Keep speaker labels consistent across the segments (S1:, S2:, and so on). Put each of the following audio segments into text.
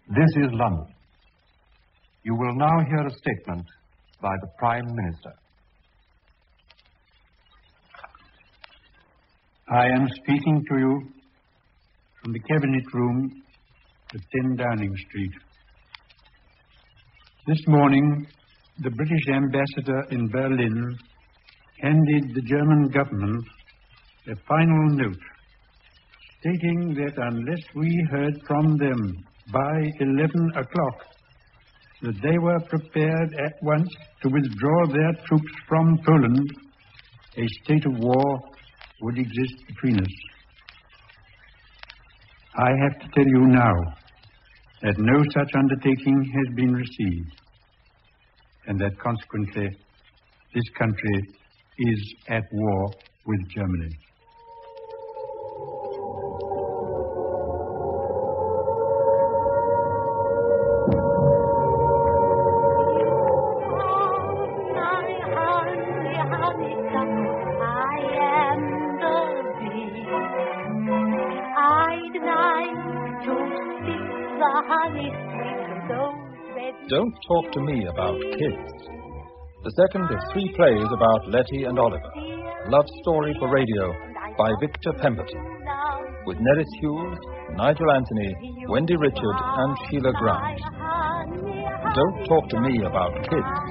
S1: This is London. You will now hear a statement by the Prime Minister.
S2: I am speaking to you from the Cabinet Room at 10 Downing Street. This morning, the British ambassador in Berlin handed the German government a final note stating that unless we heard from them by 11 o'clock, that they were prepared at once to withdraw their troops from Poland, a state of war would exist between us. I have to tell you now that no such undertaking has been received, and that consequently this country is at war with Germany.
S3: Don't Talk to Me About Kids. The second of 3 plays about Letty and Oliver. Love Story for Radio by Victor Pemberton. With Nerys Hughes, Nigel Anthony, Wendy Richard and Sheila Grant. Don't Talk to Me About Kids.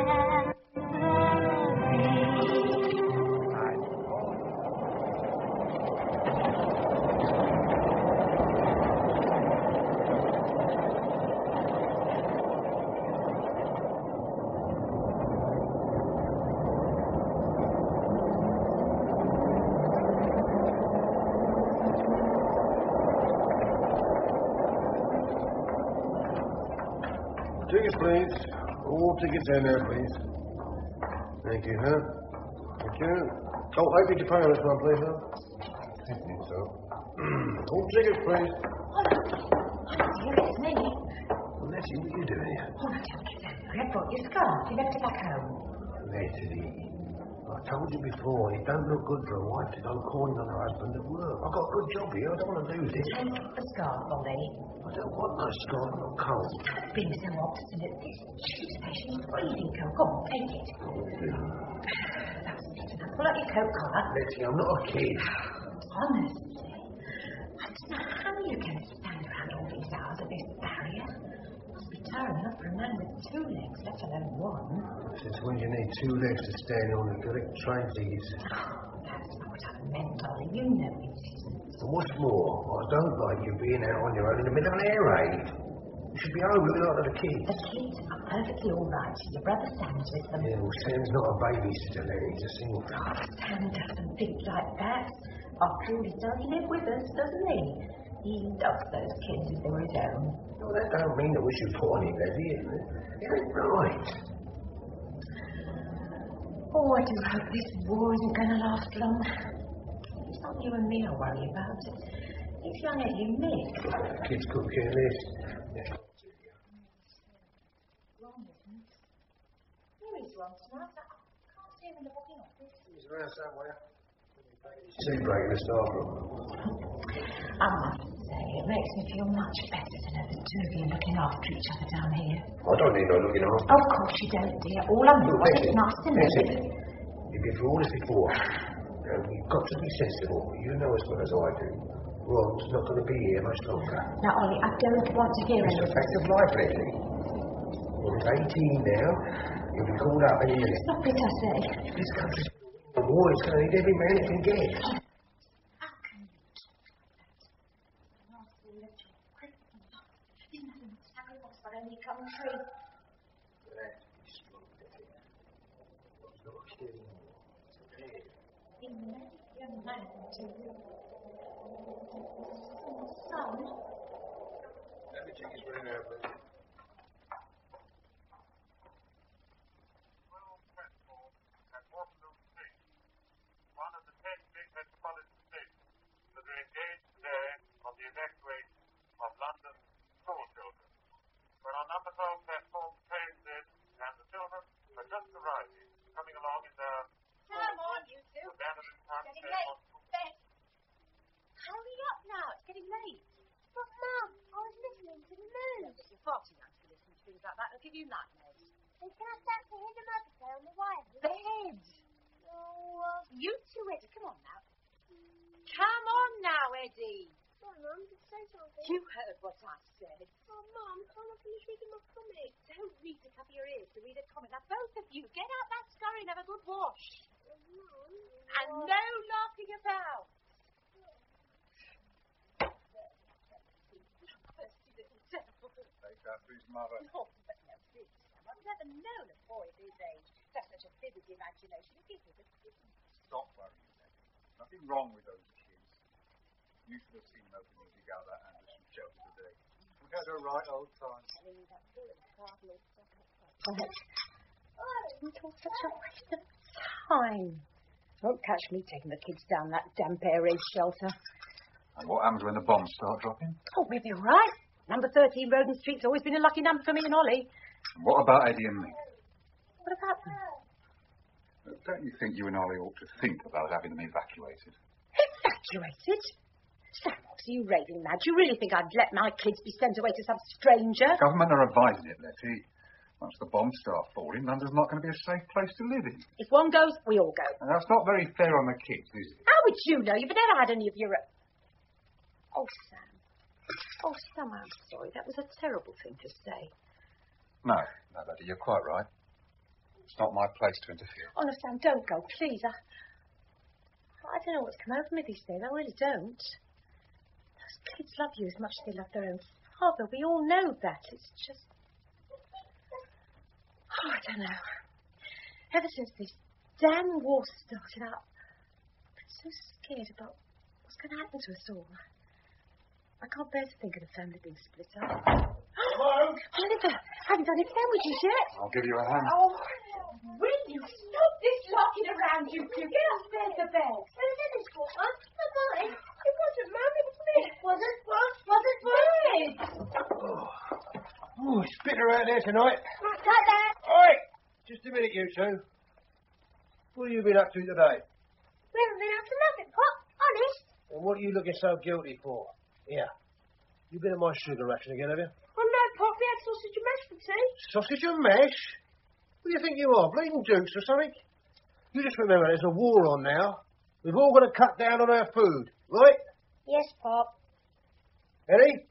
S4: Tickets, please. All tickets in there, please. Thank you, huh? Thank you. Oh, I beg your pardon, this one, please, huh? I think so. All tickets, please.
S5: Dear, it's me.
S4: Well, Letty, what are you doing here?
S5: Oh, don't get angry. I brought your scarf. You left it back home.
S4: Letty, I told you before, it don't look good for a wife to go calling on her husband at work. I've got a good job here. I don't want to lose it.
S5: Take the scarf, Ollie.
S4: I don't want no scarf. I'm not cold.
S5: Being so obstinate, this tube station's freezing cold. Go on, take it. That's it enough. Pull out your coat collar.
S4: Letty, I'm not a kid.
S5: Honestly, I don't know how you're going to stand around all these hours at this barrier. Must be tiring enough for a man with 2 legs, let alone 1.
S4: Since when do you need 2 legs to stand on and collect train tickets?
S5: Oh, that's not what I meant, Ollie. You know it isn't.
S4: And what's more, I don't like you being out on your own in the middle of an air raid. You should be home looking after the kids.
S5: The kids are perfectly all right. Your brother Sam's with them.
S4: Yeah, well, Sam's not a babysitter, Letty. He's a single father.
S5: Sam doesn't think like that. After all, he does live with us, doesn't he? He loves those kids as they were his own.
S4: No, that don't mean that we should put on him, Letty. It ain't right.
S5: Oh, I do hope this war isn't going to last long. It's not you and me I worry about. It's young Eddie and Mick.
S4: Kids couldn't care less.
S5: Ron isn't. Where is Ron tonight? I can't see him in the booking office.
S4: He's around somewhere. Tea break in the staff room.
S5: I must say, it makes me feel much better to know the 2 of you looking after each other down here.
S4: I don't need no looking after.
S5: Of course you don't, dear. All I mean was it's nice to know that...
S4: You've been through all this before. And you've got to be sensible. You know as well as I do. Ron's not going to be here much longer.
S5: Now, Ollie, I don't want to hear
S4: It's a
S5: anything.
S4: fact of life, Letty. He's 18 now. He'll be called up any minute.
S5: Stop it, I say.
S4: This country's a war. It's going to need every man it can get.
S5: How can you talk like that? After all that you're grateful for. Isn't that a sacrifice for any country? He married a man to you. Son.
S4: Let me take his ring out, please.
S6: One of the 10 big metropolitan stations that are engaged today on the evacuation of London's school children. We're on number 12 platform, train Z, and the children are just arriving, coming along in their...
S7: Come on, you two.
S6: Abandoned time
S7: Getting late. Bed. Hurry up now. It's getting late. But, Mum, I was listening to the news.
S5: about that. I'll give you nightmares.
S7: Then can I start to hear the mother play on the wire?
S5: Bed.
S7: Oh,
S5: You two, Eddie, come on now. Come on now, Eddie.
S7: Come on, Mum, just say something.
S5: You heard what I said.
S7: Oh, Mum, can't I finish reading my comic?
S5: Don't read to cover your ears to read a comic. Now, both of you, get out that scurry and have a good wash.
S7: Oh, Mum.
S5: And no larking about.
S6: Take after his mother.
S5: Oh, but no, really, Sam. I've never known a boy of his age to have such a vivid imagination. It gives me the
S6: Stop worrying, Eddie. Nothing wrong with those kids. You should have seen them opening together and with some shelter today. We had a right old time.
S5: telling me that bullet cardinal stuff. It was such a waste of time. Won't catch me taking the kids down that damp air raid shelter.
S6: And what happens when the bombs start dropping?
S5: Oh, we'll be all right. Number 13 Roden Street's always been a lucky number for me and Ollie.
S6: And what about Eddie and Mick?
S5: What about them?
S6: Don't you think you and Ollie ought to think about having them evacuated?
S5: Evacuated? Sam, what are you raving mad? Do you really think I'd let my kids be sent away to some stranger?
S6: The government are advising it, Letty. Once the bombs start falling, London's not going to be a safe place to live in.
S5: If one goes, we all go.
S6: And that's not very fair on the kids, is it?
S5: How would you know? You've never had any of your... Oh, Sam. Oh, Sam, I'm sorry. That was a terrible thing to say.
S6: No, Letty, you're quite right. It's not my place to interfere.
S5: Oh, no, Sam, don't go, please. I don't know what's come over me these days. I really don't. Those kids love you as much as they love their own father. We all know that. It's just... Oh, I don't know. Ever since this damn war started out, I've been so scared about what's going to happen to us all. I can't bear to think of the family being split up.
S6: Hello?
S5: Oliver, haven't done any sandwiches yet.
S6: I'll give you a hand.
S5: Oh, will you stop this larking around, you two? Get upstairs to bed.
S7: Who did this for, Mum? Not mine. It wasn't, Mum. It was me. Wasn't mine.
S4: Oh, it's bitter out there tonight.
S7: Right, like that.
S4: Oi! Just a minute, you two. What have you been up to today?
S7: We haven't been up to nothing, Pop. Honest.
S4: And what are you looking so guilty for? Here. You been at my sugar ration again, have you?
S7: Oh, no, Pop. We had sausage and mash for tea.
S4: Sausage and mash? What do you think you are, bleeding dukes or something? You just remember there's a war on now. We've all got to cut down on our food, right?
S7: Yes, Pop.
S4: Eddie?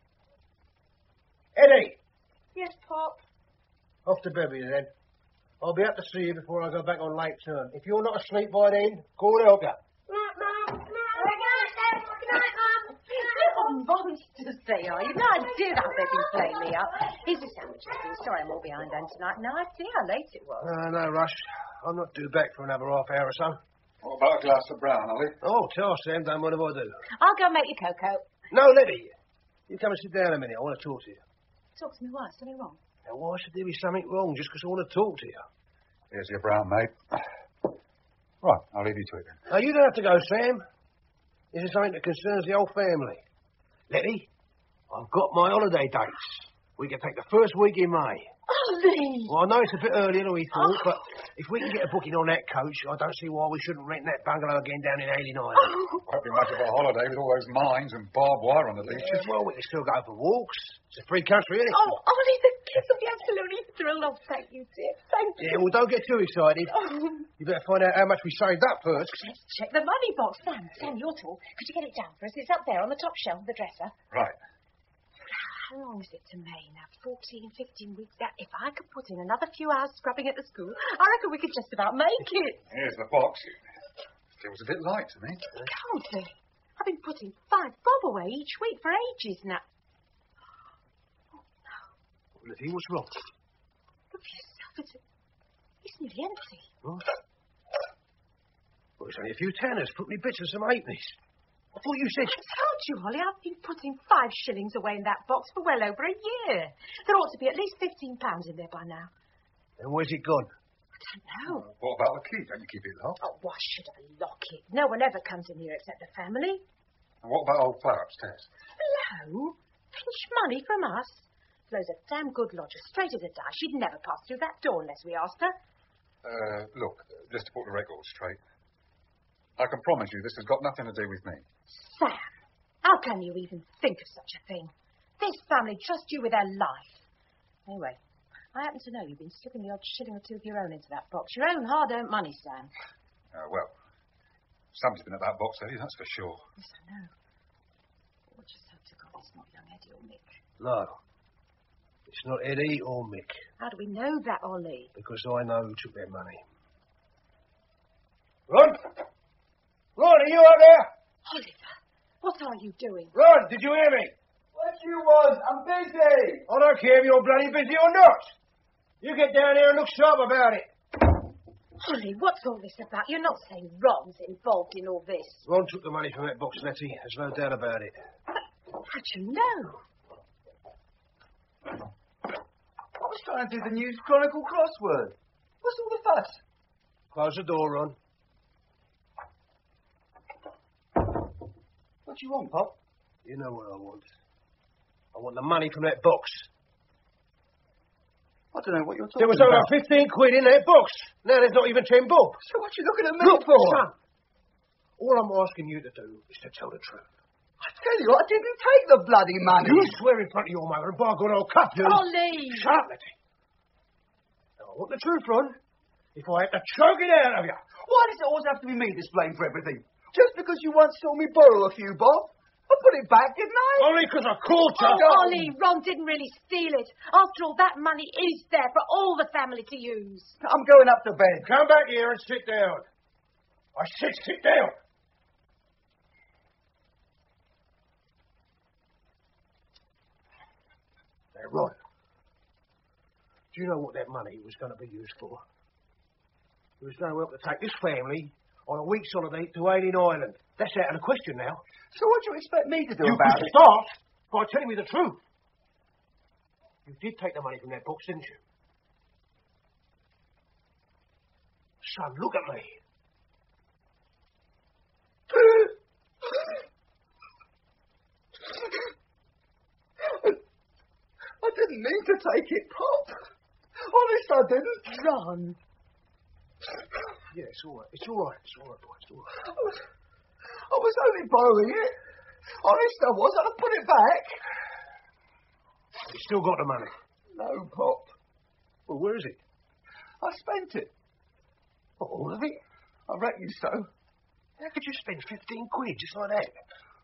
S4: Eddie!
S7: Yes, Pop.
S4: Off to bed with you then. I'll be up to see you before I go back on late turn. If you're not asleep by then, call help you.
S7: Right, Mum. Good night, Dad. Good night, Mum.
S5: Oh, monsters they are. You've no idea how they've been playing me up. Here's a sandwich, please. Sorry I'm all behind hand tonight. No, I see how late it was.
S4: No rush. I'm not due back for another half hour or so.
S6: What about a glass of brown, Ollie?
S4: Oh, tell Sam, don't mind if I do.
S5: I'll go make you cocoa.
S4: No, Letty. You come and sit down a minute. I want to talk to you.
S5: Talk to me, why? Something wrong?
S4: Now, why should there be something wrong just because I want to talk to you?
S6: Here's your brown, mate. Right, I'll leave you to it then.
S4: Now, you don't have to go, Sam. This is something that concerns the whole family. Letty, I've got my holiday dates. We can take the first week in May.
S5: Ollie!
S4: Well, I know it's a bit earlier than we thought, but if we can get a booking on that coach, I don't see why we shouldn't rent that bungalow again down in Ailing Island.
S6: Won't be much of a holiday with all those mines and barbed wire on the leashes.
S4: Well, we can still go for walks. It's a free country, isn't it?
S5: Oh, Ollie, the kids will be absolutely thrilled. Oh, thank you, dear. Thank you.
S4: Yeah, well, don't get too excited. You better find out how much we saved up first.
S5: Let's check the money box. Sam, you're tall. Could you get it down for us? It's up there on the top shelf of the dresser.
S6: Right.
S5: How long is it to May now? 14, 15 weeks. That if I could put in another few hours scrubbing at the school, I reckon we could just about make it.
S6: Here's the box. Feels a bit light to me.
S5: It can't be. I've been putting 5 bob away each week for ages now. Oh, no.
S4: Well, Letty, what's wrong?
S5: Look for yourself. It's nearly empty.
S4: What? Well, it's only a few tanners, put me bits and some halfpennies. I thought you said...
S5: I told you, Ollie, I've been putting 5 shillings away in that box for well over a year. There ought to be at least £15 in there by now.
S4: And where's it gone?
S5: I don't know.
S6: What about the key? Don't you keep it locked?
S5: Oh, why should I lock it? No one ever comes in here except the family.
S6: And what about old Flo upstairs?
S5: Hello? Pinch money from us? Flo's a damn good lodger, straight as a die. She'd never pass through that door unless we asked her.
S6: Look, just to put the record straight, I can promise you this has got nothing to do with me.
S5: Sam, how can you even think of such a thing? This family trust you with their life. Anyway, I happen to know you've been slipping the odd shilling or two of your own into that box. Your own hard-earned money, Stan.
S8: Well, something's been at that box, Eddie, that's for sure.
S5: Yes, I know. Oh, just hope to God it's not young Eddie or Mick.
S4: No. It's not Eddie or Mick.
S5: How do we know that, Ollie?
S4: Because I know who took their money. Ron! Ron, are you out there?
S5: Oliver, what are you doing?
S4: Ron, did you hear me?
S9: What you want? I'm busy.
S4: I don't care if you're bloody busy or not. You get down here and look sharp about it.
S5: Ollie, what's all this about? You're not saying Ron's involved in all this.
S4: Ron took the money from that box, Letty. There's no doubt about it.
S5: How'd you know?
S9: I was trying to do the News Chronicle crossword. What's all the fuss?
S4: Close the door, Ron.
S9: What do you want, Pop?
S4: You know what I want. I want the money from that box.
S9: I don't know what you're talking
S4: There was
S9: about.
S4: over 15 quid in that box. Now there's not even 10 bob.
S9: So what you looking at me
S4: Look,
S9: for?
S4: son. All I'm asking you to do is to tell the truth.
S9: I tell you, I didn't take the bloody money.
S4: You swear in front of your mother and by God I'll cuff you.
S5: Ollie!
S4: Shut up, Letty. Now, I want the truth, Ron. If I have to choke it out of you.
S9: Why does it always have to be me that's blamed for everything? Just because you once saw me borrow a few bob? I put it back, didn't I?
S4: Only because I caught you.
S5: Oh, Ollie, Ron didn't really steal it. After all, that money is there for all the family to use.
S9: I'm going up to bed.
S4: Come back here and sit down. I said sit down. Now, Ron, do you know what that money was going to be used for? It was going to help to take this family on a week's holiday to Ailing Island. That's out of the question now.
S9: So what do you expect me to do
S4: You
S9: about
S4: could
S9: it?
S4: start by telling me the truth. You did take the money from that box, didn't you? Son, look at me.
S9: I didn't mean to take it, Pop. Honest, I didn't.
S5: Ron.
S4: Yeah, it's all right. It's all right. It's all right, boy. It's all right.
S9: I was only borrowing it. Honest, I was. I'd have put it back.
S4: You still got the money?
S9: No, Pop.
S4: Well, where is it?
S9: I spent it.
S4: What, all of it?
S9: I reckon so.
S4: How could you spend 15 quid just like that?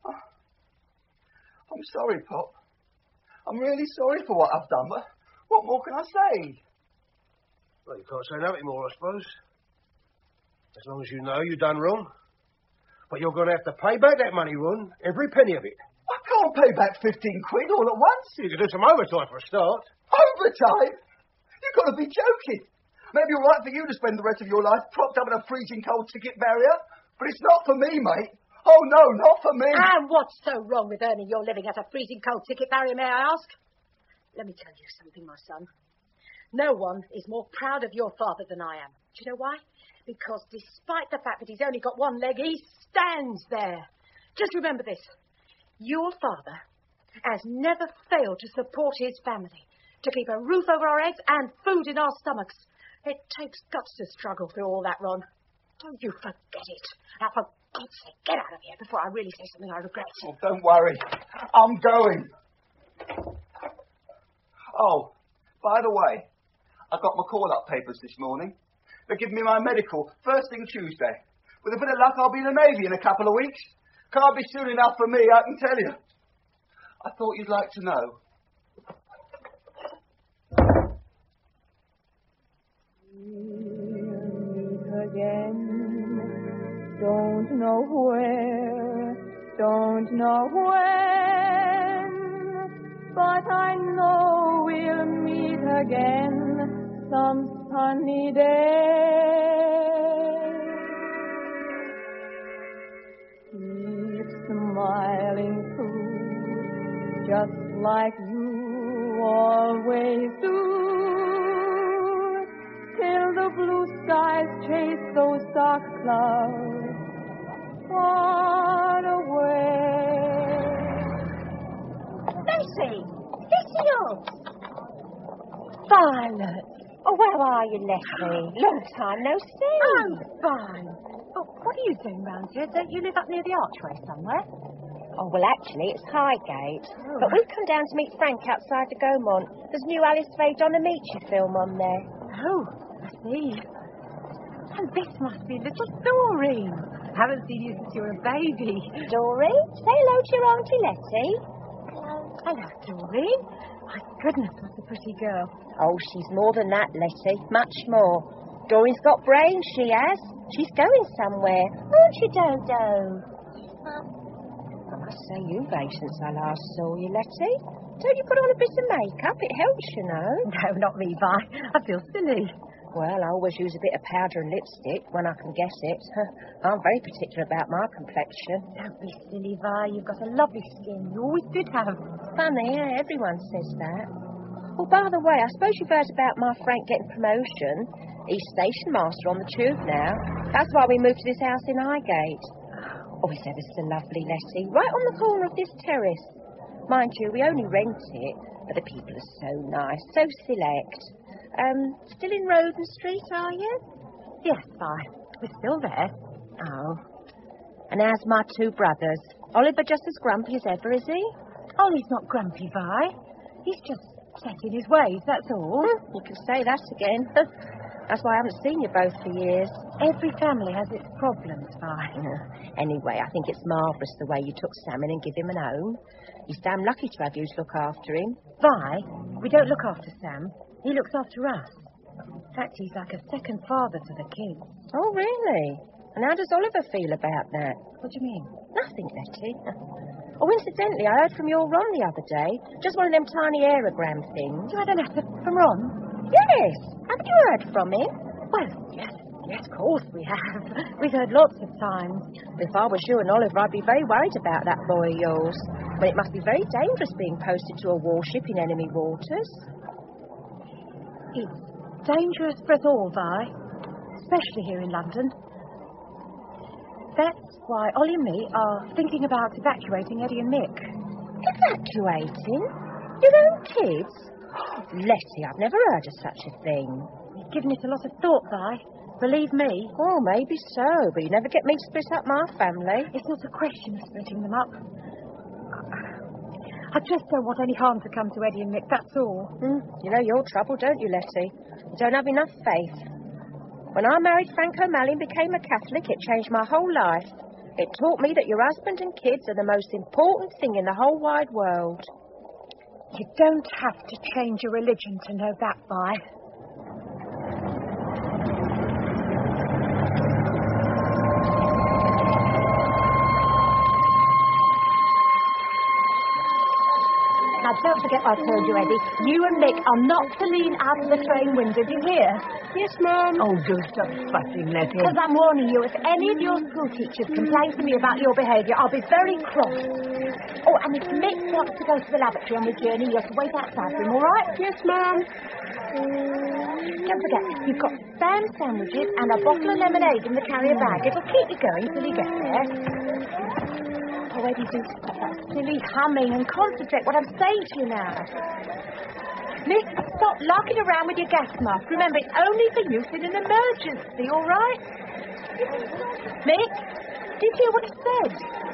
S9: I'm sorry, Pop. I'm really sorry for what I've done, but what more can I say?
S4: Well, you can't say nothing more, I suppose. As long as you know you've done wrong. But you're going to have to pay back that money, Ron. Every penny of it.
S9: I can't pay back 15 quid all at once.
S4: You could do some overtime for a start.
S9: Overtime? You've got to be joking. Maybe all right for you to spend the rest of your life propped up in a freezing cold ticket barrier, but it's not for me, mate. Oh, no, not for me.
S5: And what's so wrong with earning your living at a freezing cold ticket barrier, may I ask? Let me tell you something, my son. No one is more proud of your father than I am. Do you know why? Because despite the fact that he's only got one leg, he stands there. Just remember this. Your father has never failed to support his family, to keep a roof over our heads and food in our stomachs. It takes guts to struggle through all that, Ron. Don't you forget it. Now, for God's sake, get out of here before I really say something I regret.
S9: Oh, don't worry. I'm going. Oh, by the way, I got my call-up papers this morning. They're giving me my medical first thing Tuesday. With a bit of luck, I'll be in the Navy in a couple of weeks. Can't be soon enough for me, I can tell you. I thought you'd like to know.
S10: Again, don't know where, don't know when, but I know we'll meet again some sunny day. Keep smiling through, just like you always do. Till the blue skies chase those dark clouds far away.
S5: Lucy! Lucy! Violet!
S11: Oh, where are you, Leslie? Long time no see.
S5: I'm fine. Oh, what are you doing round here? Don't you live up near the archway somewhere?
S11: Oh, well, actually, it's Highgate. But we've come down to meet Frank outside the Gaumont. There's a new Alice Faye Donamici film on there.
S5: Oh, I see. And this must be little Doreen. Haven't seen you since you were a baby.
S11: Doreen, say hello to your Auntie Letty.
S5: Hello, Doreen. My goodness, what a pretty girl.
S11: Oh, she's more than that, Letty. Much more. Doreen's got brains, she has. She's going somewhere. Aren't you, Dodo? I must say you've aged since I last saw you, Letty. Don't you put on a bit of makeup? It helps, you know.
S5: No, not me, Vi. I feel silly.
S11: Well, I always use a bit of powder and lipstick when I can get it. I'm very particular about my complexion.
S5: Don't be silly, Vi. You've got a lovely skin. You always did have.
S11: Funny, yeah, everyone says that. Well, by the way, I suppose you've heard about my Frank getting promotion. He's station master on the tube now. That's why we moved to this house in Highgate. Oh, it's ever so lovely, Letty. Right on the corner of this terrace. Mind you, we only rent it, but the people are so nice, so select. Still in Roden Street, are you?
S5: Yes, Vi. We're still there.
S11: Oh. And how's my two brothers? Oliver just as grumpy as ever, is he?
S5: Ollie's not grumpy, Vi. He's just set in his ways, that's all.
S11: You can say that again. That's why I haven't seen you both for years.
S5: Every family has its problems, Vi.
S11: Anyway, I think it's marvellous the way you took Sam in and give him an home. He's damn lucky to have you to look after him.
S5: Vi, we don't look after Sam. He looks after us. In fact, he's like a second father to the kids.
S11: Oh, really? And how does Oliver feel about that?
S5: What do you mean?
S11: Nothing, Letty. Oh, incidentally, I heard from your Ron the other day. Just one of them tiny aerogram things.
S5: You had a letter from Ron?
S11: Yes. Haven't you heard from him?
S5: Well, yes, of course we have. We've heard lots of times.
S11: If I was you and Oliver, I'd be very worried about that boy of yours. But it must be very dangerous being posted to a warship in enemy waters.
S5: It's dangerous for us all, Vi. Especially here in London. That's why Ollie and me are thinking about evacuating Eddie and Mick.
S11: Evacuating? Your own kids? Letty, I've never heard of such a thing.
S5: We've given it a lot of thought, Vi. Believe me.
S11: Oh, maybe so, but you never get me to split up my family.
S5: It's not a question of splitting them up. I just don't want any harm to come to Eddie and Mick, that's all.
S11: You know your trouble, don't you, Letty? You don't have enough faith. When I married Frank O'Malley and became a Catholic, it changed my whole life. It taught me that your husband and kids are the most important thing in the whole wide world.
S5: You don't have to change your religion to know that, Vi. Now, don't forget I told you, Eddie, you and Mick are not to lean out of the train window, do you hear?
S11: Yes, Mum.
S12: Oh, do stop fussing, Letty.
S5: Because I'm warning you, if any of your school teachers complain to me about your behaviour, I'll be very cross. Oh, and if Mick wants to go to the lavatory on the journey, you have to wait outside for him, all right?
S11: Yes, Mum.
S5: Don't forget, you've got spam sandwiches and a bottle of lemonade in the carrier bag. It'll keep you going till you get there. Oh, Eddie, do stop that silly humming and concentrate what I'm saying to you now. Mick, stop larking around with your gas mask. Remember, it's only for use in an emergency, all right? Mick, did you hear what he said?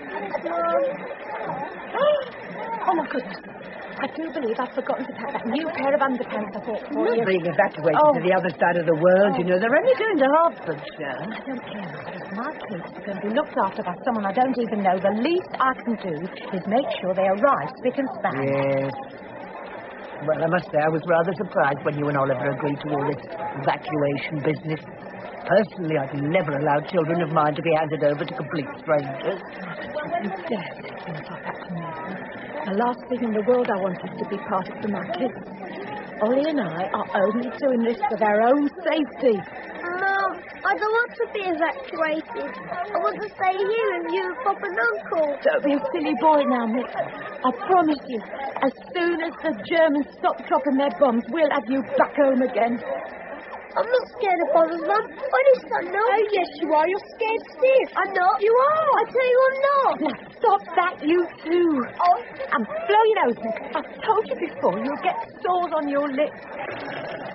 S5: Oh, my goodness. I do believe I've forgotten to pack that new pair of underpants I bought for you.
S12: Not being evacuated to the other side of the world, you know. They're only going to Hertfordshire.
S5: I don't care, because my kids are going to be looked after by someone I don't even know. The least I can do is make sure they arrive spick and span.
S12: Yes. Well, I must say I was rather surprised when you and Oliver agreed to all this evacuation business. Personally, I'd never allow children of mine to be handed over to complete strangers.
S5: You dare say things like that to me. The last thing in the world I want is to be part of for my kids. Ollie and I are only doing this for their own safety.
S7: Mum, I don't want to be evacuated. I want to stay here with you and Pop and Uncle.
S5: Don't be a silly boy now, Mick. I promise you, as soon as the Germans stop dropping their bombs, we'll have you back home again.
S7: I'm not scared of bombs, Mum. I just don't know.
S5: Oh, yes, you are. You're scared stiff.
S7: I'm not.
S5: You are.
S7: I tell you I'm not.
S5: Now, stop that, you two.
S7: Oh.
S5: And blow your nose, Mick. I've told you before, you'll get sores on your lips.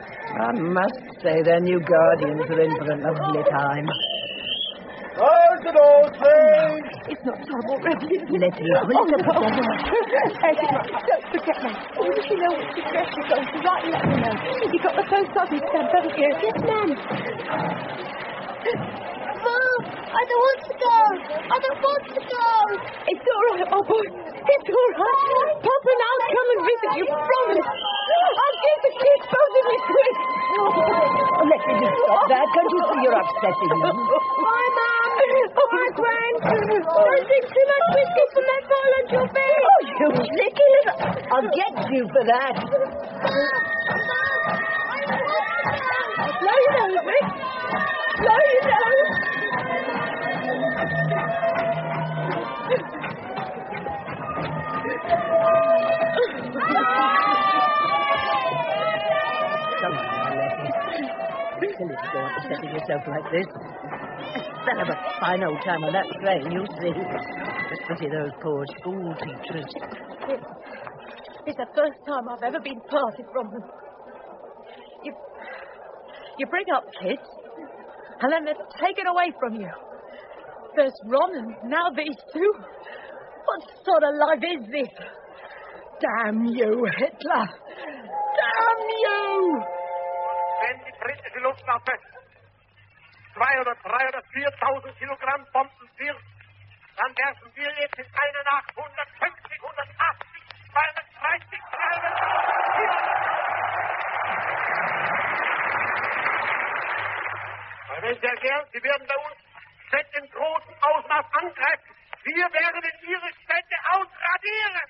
S12: I must say their new guardians are in for a lovely time.
S9: Close
S4: the door, please.
S11: It's not time already.
S12: Letty, will you put that on?
S11: Don't forget me. Oh, if you know which address you're going to, write and let me know. You've got the post office stamp, haven't you? Yes, ma'am.
S7: Mom, I don't want to go. I don't want to go.
S11: It's all right, my boy. It's all right. Papa and I'll come and visit you, promise. I'll give the kids both of you quick.
S12: Oh, let me just stop that. Can't you see you're upsetting them?
S7: Bye, Mum. Bye, Gran. Don't drink too much whiskey from that fall on your bed.
S12: Oh, you sneaky little... I'll get you for that.
S11: Slow your nose, Rick. Slow your nose.
S12: Come on, now, Letty. Silly to go on upsetting yourself like this. They'll have a fine old time on that train, you'll see. Just pity those poor school teachers.
S11: It's the first time I've ever been parted from them. You bring up kids, and then they're taken away from you. First Ron, and now these two. What sort of life is this? Damn you, Hitler! Damn you!
S6: Wenn die britische Luftwaffe 200, 300, 4.000 Kilogramm Bomben wirft, dann werfen wir jetzt in einer Nacht 150, 180, 230, 300. Meine sehr gern, Sie werden bei uns Städte in großem Ausmaß angreifen. Wir werden Ihre Städte ausradieren.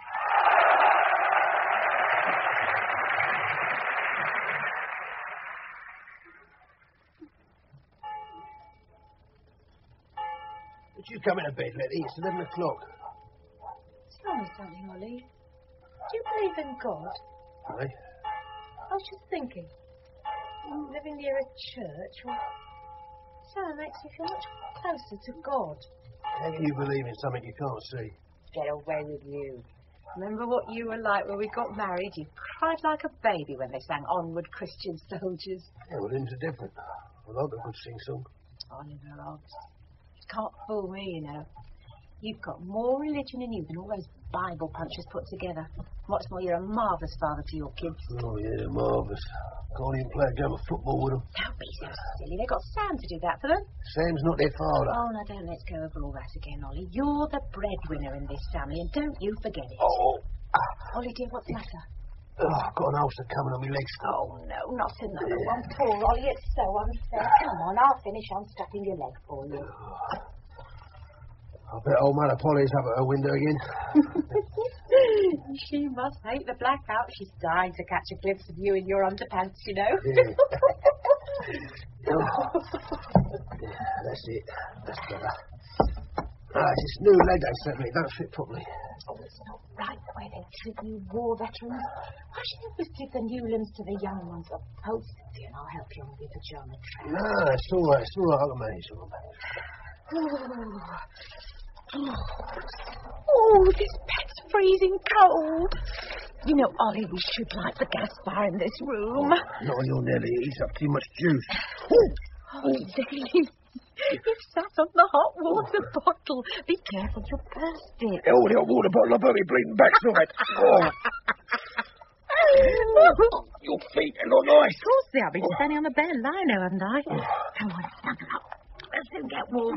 S4: Would you come into bed, Letty? It's 11 o'clock.
S5: Tell me something, Ollie. Do you believe in God?
S4: Aye.
S5: I was just thinking. Living near a church, well, it makes me feel much closer to God.
S4: How can you believe in something you can't see?
S5: Get away with you. Remember what you were like when we got married? You cried like a baby when they sang Onward Christian Soldiers.
S4: Yeah, well, hymns are different. I like a good sing-song.
S5: Oliver Oggs. You can't fool me, you know. You've got more religion in you than all those Bible punchers put together. What's more, you're a marvellous father to your kids.
S4: Oh, yeah, marvellous. Can't even play a game of football with them.
S5: Don't be so silly. They've got Sam to do that for them.
S4: Sam's not their father.
S5: Oh, now don't let's go over all that again, Ollie. You're the breadwinner in this family, and don't you forget it.
S4: Oh.
S5: Ollie, dear, what's the matter?
S4: Oh, I've got an ulcer coming on my legs.
S5: Oh, no, not another one. Poor Ollie, it's so unfair. Come on, I'll finish unstrapping your leg for you.
S4: I bet old Mother Polly's up at her window again.
S5: She must hate the blackout. She's dying to catch a glimpse of you in your underpants, you know.
S4: Yeah. That's it. That's better. It's this new leg they sent me. It don't fit properly.
S5: Oh, it's not right the way they treat you war veterans. Why should you just give the new limbs to the young ones? I'll post it to you and I'll help you on with your pajama trap.
S4: No, it's all right. It's all right. I can manage. I can manage.
S11: Oh, this bed's freezing cold. You know, Ollie, we should light the gas fire in this room.
S4: Not on your Nelly. He's up too much juice.
S11: Oh, Nelly. You've sat on the hot water bottle. Be careful, you'll burst it.
S4: Oh, the hot water bottle. I've got me bleeding backside. Oh. Your feet are not nice.
S11: Of course they are. I've been standing on the bed and lying there, haven't I? Come on, snuggle up. Let's soon get warm.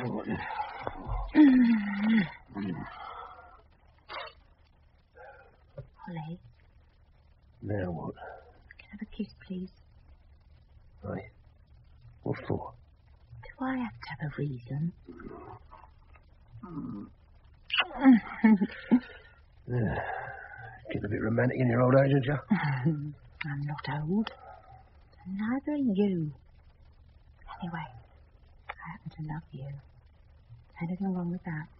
S11: Ollie.
S4: Now what?
S11: Can I have a kiss, please?
S4: Aye. What for?
S11: Do I have to have a reason?
S4: Yeah. Getting a bit romantic in your old age, aren't you?
S11: I'm not old. And neither are you. Anyway, I happen to love you. Anything wrong with that?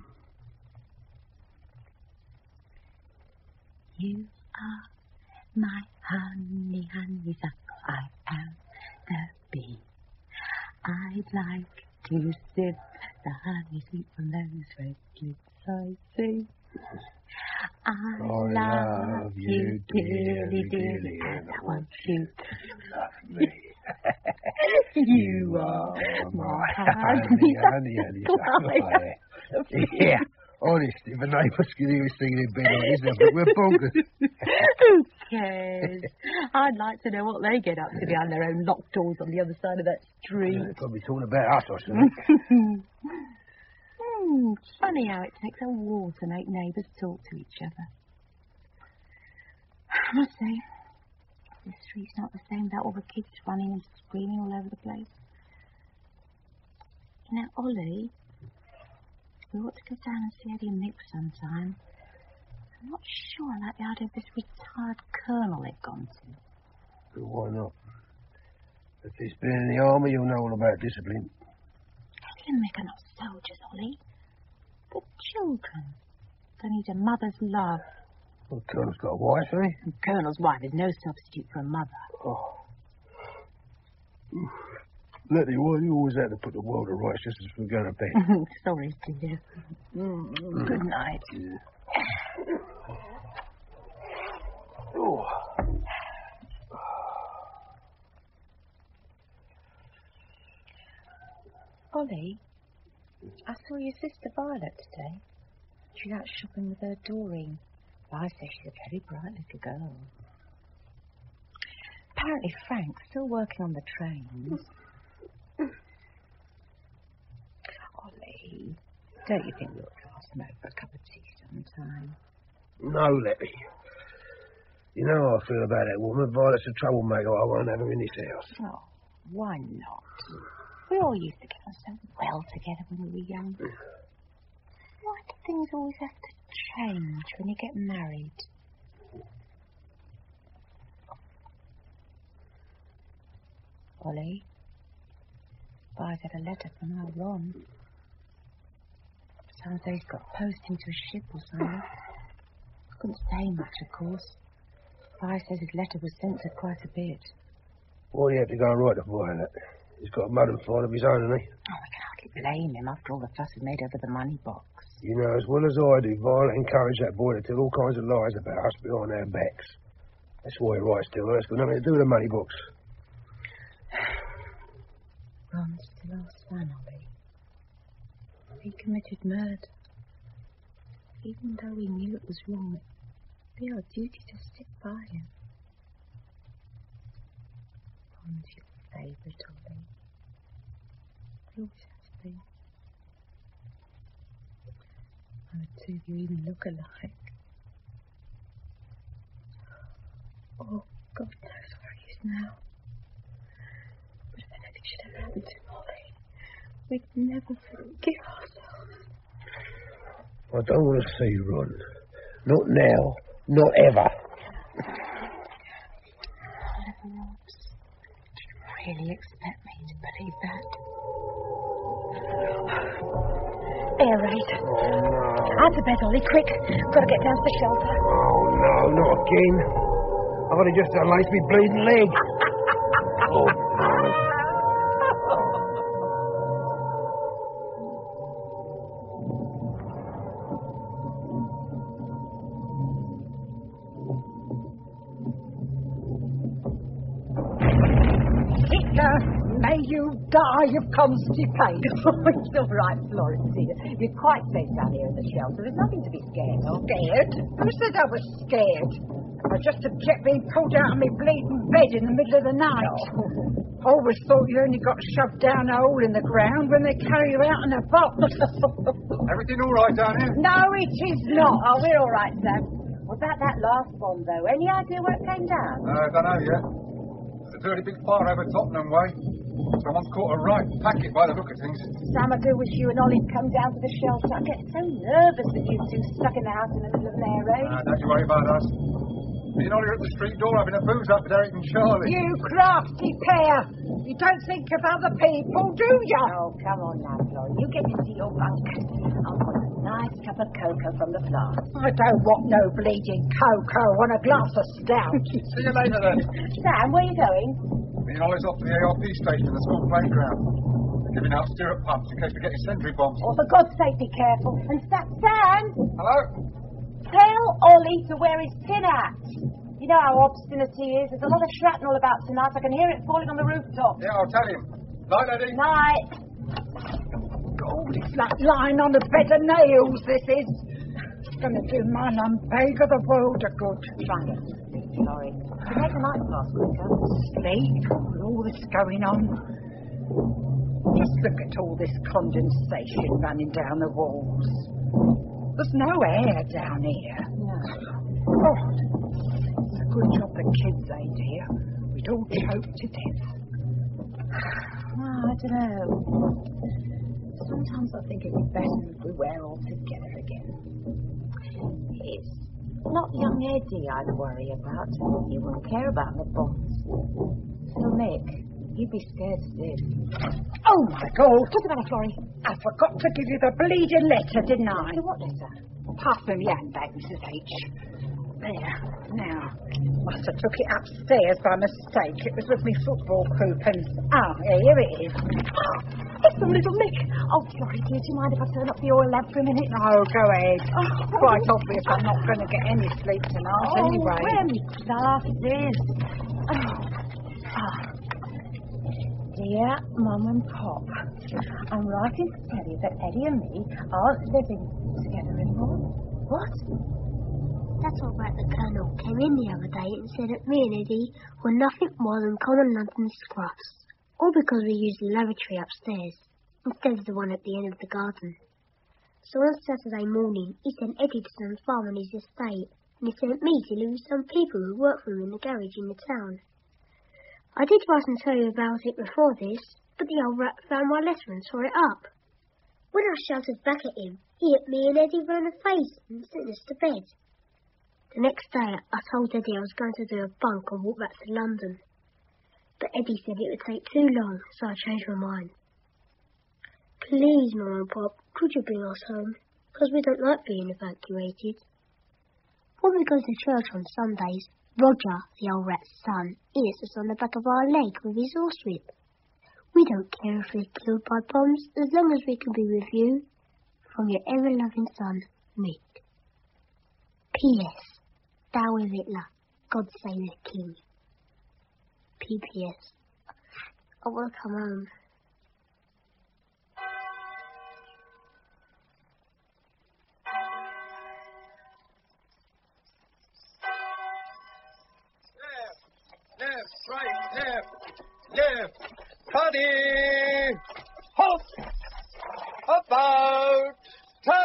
S11: You are my honey, honeysuckle. I am the bee. I'd like to sip the honey sweet from those red lips I see. I love you dearly, dearly, and I want you to love me. You are.
S12: My honey. Yeah, honest, if a neighbour could hear us singing in bed like this, I think we're bonkers.
S11: Who cares? I'd like to know what they get up to behind their own locked doors on the other side of that street.
S12: They're probably talking about us or something.
S11: Funny how it takes a war to make neighbours talk to each other. I must say, the street's not the same without all the kids running and screaming all over the place. Now, Ollie, we ought to go down and see Eddie and Mick sometime. I'm not sure I like the idea of this retired colonel they've gone to.
S12: Well, why not? If he's been in the army, you'll know all about discipline.
S11: Eddie and Mick are not soldiers, Ollie. They're children. They need a mother's love.
S12: Well, the Colonel's got a wife, hasn't he?
S11: The Colonel's wife is no substitute for a mother.
S12: Oh. Letty, why do you always have to put the world to rights just as we go to bed?
S11: Sorry, dear. Good night.
S12: Oh.
S5: Ollie, I saw your sister Violet today. She's out shopping with her Doreen. I say she's a very bright little girl. Apparently Frank's still working on the trains. Ollie, don't you think we ought to ask them over a cup of tea sometime?
S12: No, Letty. You know how I feel about that woman. Violet's a troublemaker. I won't have her in this house.
S11: Oh, why not? We all used to get on so well together when we were young. Why do things always have to change when you get married? Ollie, I've had a letter from our Ron. Sounds like he's got posting to a ship or something. I couldn't say much, of course. Vi says his letter was sent to quite a bit.
S12: Why do you have to go and write to Violet? He's got a mud and file of his own, hasn't he?
S11: Oh, we can hardly blame him after all the fuss we made over the money box.
S12: You know as well as I do, Violet encouraged that boy to tell all kinds of lies about us behind our backs. That's why he writes to her. It's got nothing to do with the money box.
S5: Ron's still our son, Ollie. He committed murder. Even though we knew it was wrong, it'd be our duty to stick by him. Ron's your favourite, Ollie. He always has been. And the two of you even look alike. Oh, God knows where he is now. But if anything should ever happen to him, Ollie, we'd never forgive ourselves.
S12: I don't want to see Ron. Not now. Not ever.
S11: Oliver Robbs. Did you really expect me to believe that? Air raid.
S12: Oh, no.
S11: Out to bed, Ollie, quick. Got to get down to the shelter.
S12: Oh, no, not again. I've only just unlaced me bleeding leg. Oh,
S13: Hitler, may you die of constipation.
S11: It's all right, Florence, dear. You're quite safe down here in the shelter. There's nothing to be scared of.
S13: Scared? Who said I was scared? I just object being pulled out of my bleeding bed in the middle of the night. Always thought you only got shoved down a hole in the ground when they carry you out in a box.
S8: Everything all right down here?
S13: No, it is not.
S11: Oh, we're all right, Sam. What about that last bomb, though? Any idea where it came down?
S8: I don't know yet. There's a dirty big fire over Tottenham way. Someone's caught a right packet by the look of things.
S11: Sam, I do wish you and Ollie come down to the shelter. I get so nervous with you two stuck in the house in the middle of an air raid.
S8: Don't you worry about us. Me and Ollie are at the street door having a booze up with Eric and Charlie.
S13: You crafty pair! You don't think of other people, do you?
S11: Oh, come on now, Florrie. You get into your bunk. I'll put a nice cup of cocoa from the flask.
S13: I don't want no bleeding cocoa on a glass of stout.
S8: See you later, then.
S11: Sam, where are you going?
S8: Me and Ollie's off to the ARP station in the school playground. They're giving out stirrup pumps in case we get any sentry bombs.
S11: Oh, for God's sake, be careful. And Sam!
S8: Hello?
S11: Tell Ollie to wear his tin hat. You know how obstinate he is. There's a lot of shrapnel about tonight. I can hear it falling on the rooftop.
S8: Yeah, I'll tell him. Night, Eddie.
S13: Night. God, it's like lying on a bed of nails, this is. It's going to do my lumbago the world of good.
S11: Try and get some sleep, Florrie. To make the night pass quicker.
S13: Sleep, with all this going on. Just look at all this condensation running down the walls. There's no air down here.
S11: No.
S13: God, it's a good job the kids ain't here. We'd all choke to death.
S11: Oh, I don't know. Sometimes I think it'd be better if we were all together again. It's not young Eddie I'd worry about. He wouldn't care about the bombs. So, Mick, you'd be scared stiff.
S13: Oh, my God.
S11: What's the matter, Florrie?
S13: I forgot to give you the bleeding letter, didn't I?
S11: What letter?
S13: Pass me my handbag, Mrs. H. There. Now, must have took it upstairs by mistake. It was with me football coupons. Ah, here it is.
S11: It's from little Mick. Oh, Florrie, dear, do you mind if I turn up the oil lamp for a minute?
S13: No, go ahead. Quite obvious I'm not going to get any sleep tonight anyway.
S11: Where me glasses? Dear Mum and Pop, I'm writing to tell you that Eddie and me aren't living together anymore. What?
S7: That's all right. The Colonel came in the other day and said that me and Eddie were nothing more than common London scruffs. All because we used the lavatory upstairs instead of the one at the end of the garden. So on Saturday morning, he sent Eddie to some farm on his estate, and he sent me to live with some people who work for him in the garage in the town. I did write and tell you about it before this, but the old rat found my letter and tore it up. When I shouted back at him, he hit me and Eddie round the face and sent us to bed. The next day, I told Eddie I was going to do a bunk and walk back to London. But Eddie said it would take too long, so I changed my mind. Please, Mum and Pop, could you bring us home? Because we don't like being evacuated. When we go to church on Sundays, Roger, the old rat's son, hits us on the back of our leg with his horsewhip. We don't care if we're killed by bombs, as long as we can be with you. From your ever-loving son, Mick. P.S. Thou with Hitler. God save the King. P.P.S. I want to come home.
S14: Left. Party! Halt! About! Turn!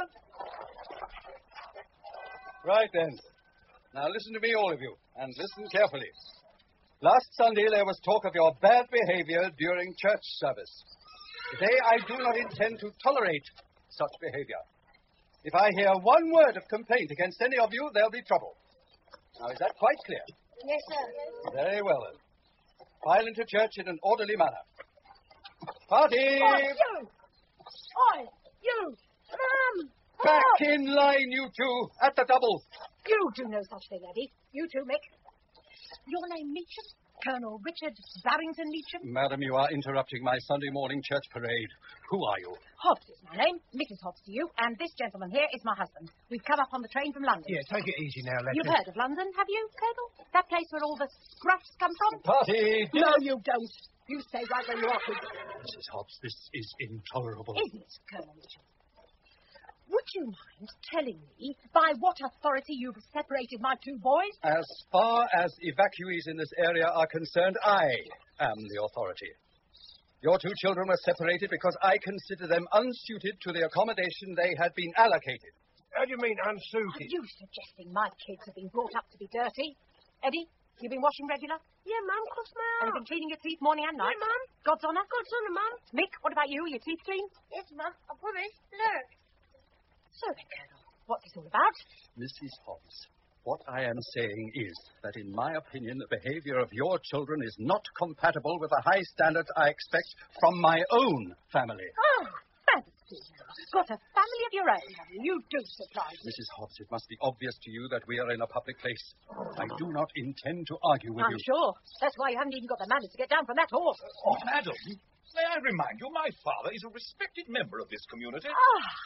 S14: Right then. Now listen to me, all of you, and listen carefully. Last Sunday there was talk of your bad behavior during church service. Today I do not intend to tolerate such behavior. If I hear one word of complaint against any of you, there'll be trouble. Now, is that quite clear?
S7: Yes, sir.
S14: Very well, then. File into church in an orderly manner. Party!
S13: Oh, you! Oi, you! Mum!
S14: Back in line, you two, at the double.
S13: You do no such thing, Eddie. You too, Mick. Your name Meacham? Colonel Richard Barrington Meacham?
S14: Madam, you are interrupting my Sunday morning church parade. Who are you?
S15: Hobbs is my name, Mrs. Hobbs to you, and this gentleman here is my husband. We've come up on the train from London.
S4: Yeah, take it easy now, Letty.
S15: You've heard of London, have you, Colonel? That place where all the scruffs come from?
S14: Party!
S15: No, you don't. You stay right where you are, please.
S14: Mrs. Hobbs, this is intolerable.
S15: Is it, Colonel Mitchell? Would you mind telling me by what authority you've separated my two boys?
S14: As far as evacuees in this area are concerned, I am the authority. Your two children were separated because I consider them unsuited to the accommodation they had been allocated.
S4: How do you mean unsuited?
S15: Are you suggesting my kids have been brought up to be dirty? Eddie, you been washing regular?
S7: Yeah, Mum, of course, Mum.
S15: And you been cleaning your teeth morning and night?
S7: Yeah, Mum.
S15: God's honour?
S7: God's honour, Mum.
S15: Mick, what about you? Your teeth clean?
S7: Yes, Mum, I promise. Look.
S15: So then, Colonel, what's this all about?
S14: Mrs. Hobbs, what I am saying is that in my opinion the behavior of your children is not compatible with the high standards I expect from my own family.
S15: Oh, fancy. Got a family of your own, have you? You do surprise me.
S14: Mrs. Hobbs, it must be obvious to you that we are in a public place. I do not intend to argue with you.
S15: I'm sure. That's why you haven't even got the manners to get down from that horse.
S16: Oh, madam, may I remind you, my father is a respected member of this community.
S15: Ah,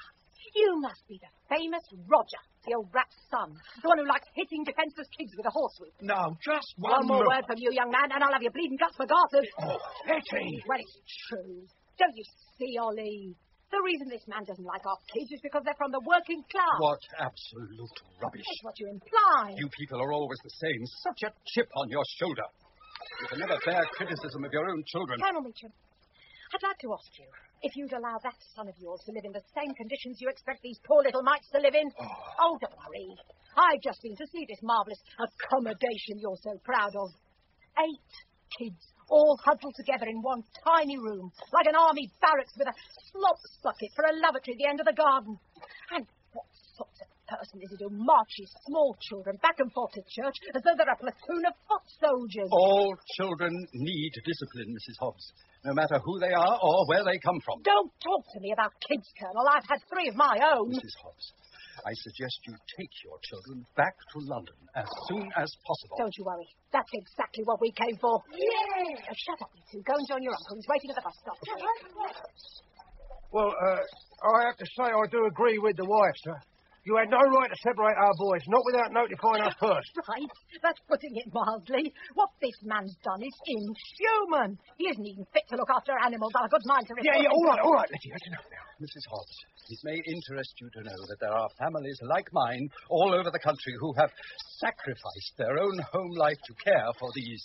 S15: You must be the famous Roger, the old rat's son. The one who likes hitting defenceless kids with a horsewhip.
S4: No, just
S15: One more word from you, young man, and I'll have your bleeding guts for garters.
S4: Oh, Hetty!
S15: Well, it's true. Don't you see, Ollie? The reason this man doesn't like our kids is because they're from the working class.
S14: What absolute rubbish.
S15: That's what you imply.
S14: You people are always the same. Such a chip on your shoulder. You can never bear criticism of your own children.
S15: Colonel Meacham, I'd like to ask you if you'd allow that son of yours to live in the same conditions you expect these poor little mites to live in. Oh, don't worry. I've just been to see this marvellous accommodation you're so proud of. 8 kids, all huddled together in one tiny room, like an army barracks with a slop bucket for a lavatory at the end of the garden. And what sort of person is it who marches small children back and forth to church as though they're a platoon of foot soldiers?
S14: All children need discipline, Mrs. Hobbs, no matter who they are or where they come from.
S15: Don't talk to me about kids, Colonel. I've had 3 of my own.
S14: Mrs. Hobbs, I suggest you take your children back to London as soon as possible.
S15: Don't you worry. That's exactly what we came for. Yeah! Shut up, you two. Go and join your uncle. He's waiting at the bus stop.
S4: Well, I have to say I do agree with the wife, sir. You had no right to separate our boys, not without notifying us first.
S15: Right. That's putting it mildly. What this man's done is inhuman. He isn't even fit to look after animals. I've a good mind to report.
S4: Yeah, all right, Letty, that's enough now.
S14: Mrs. Hobbs, it may interest you to know that there are families like mine all over the country who have sacrificed their own home life to care for these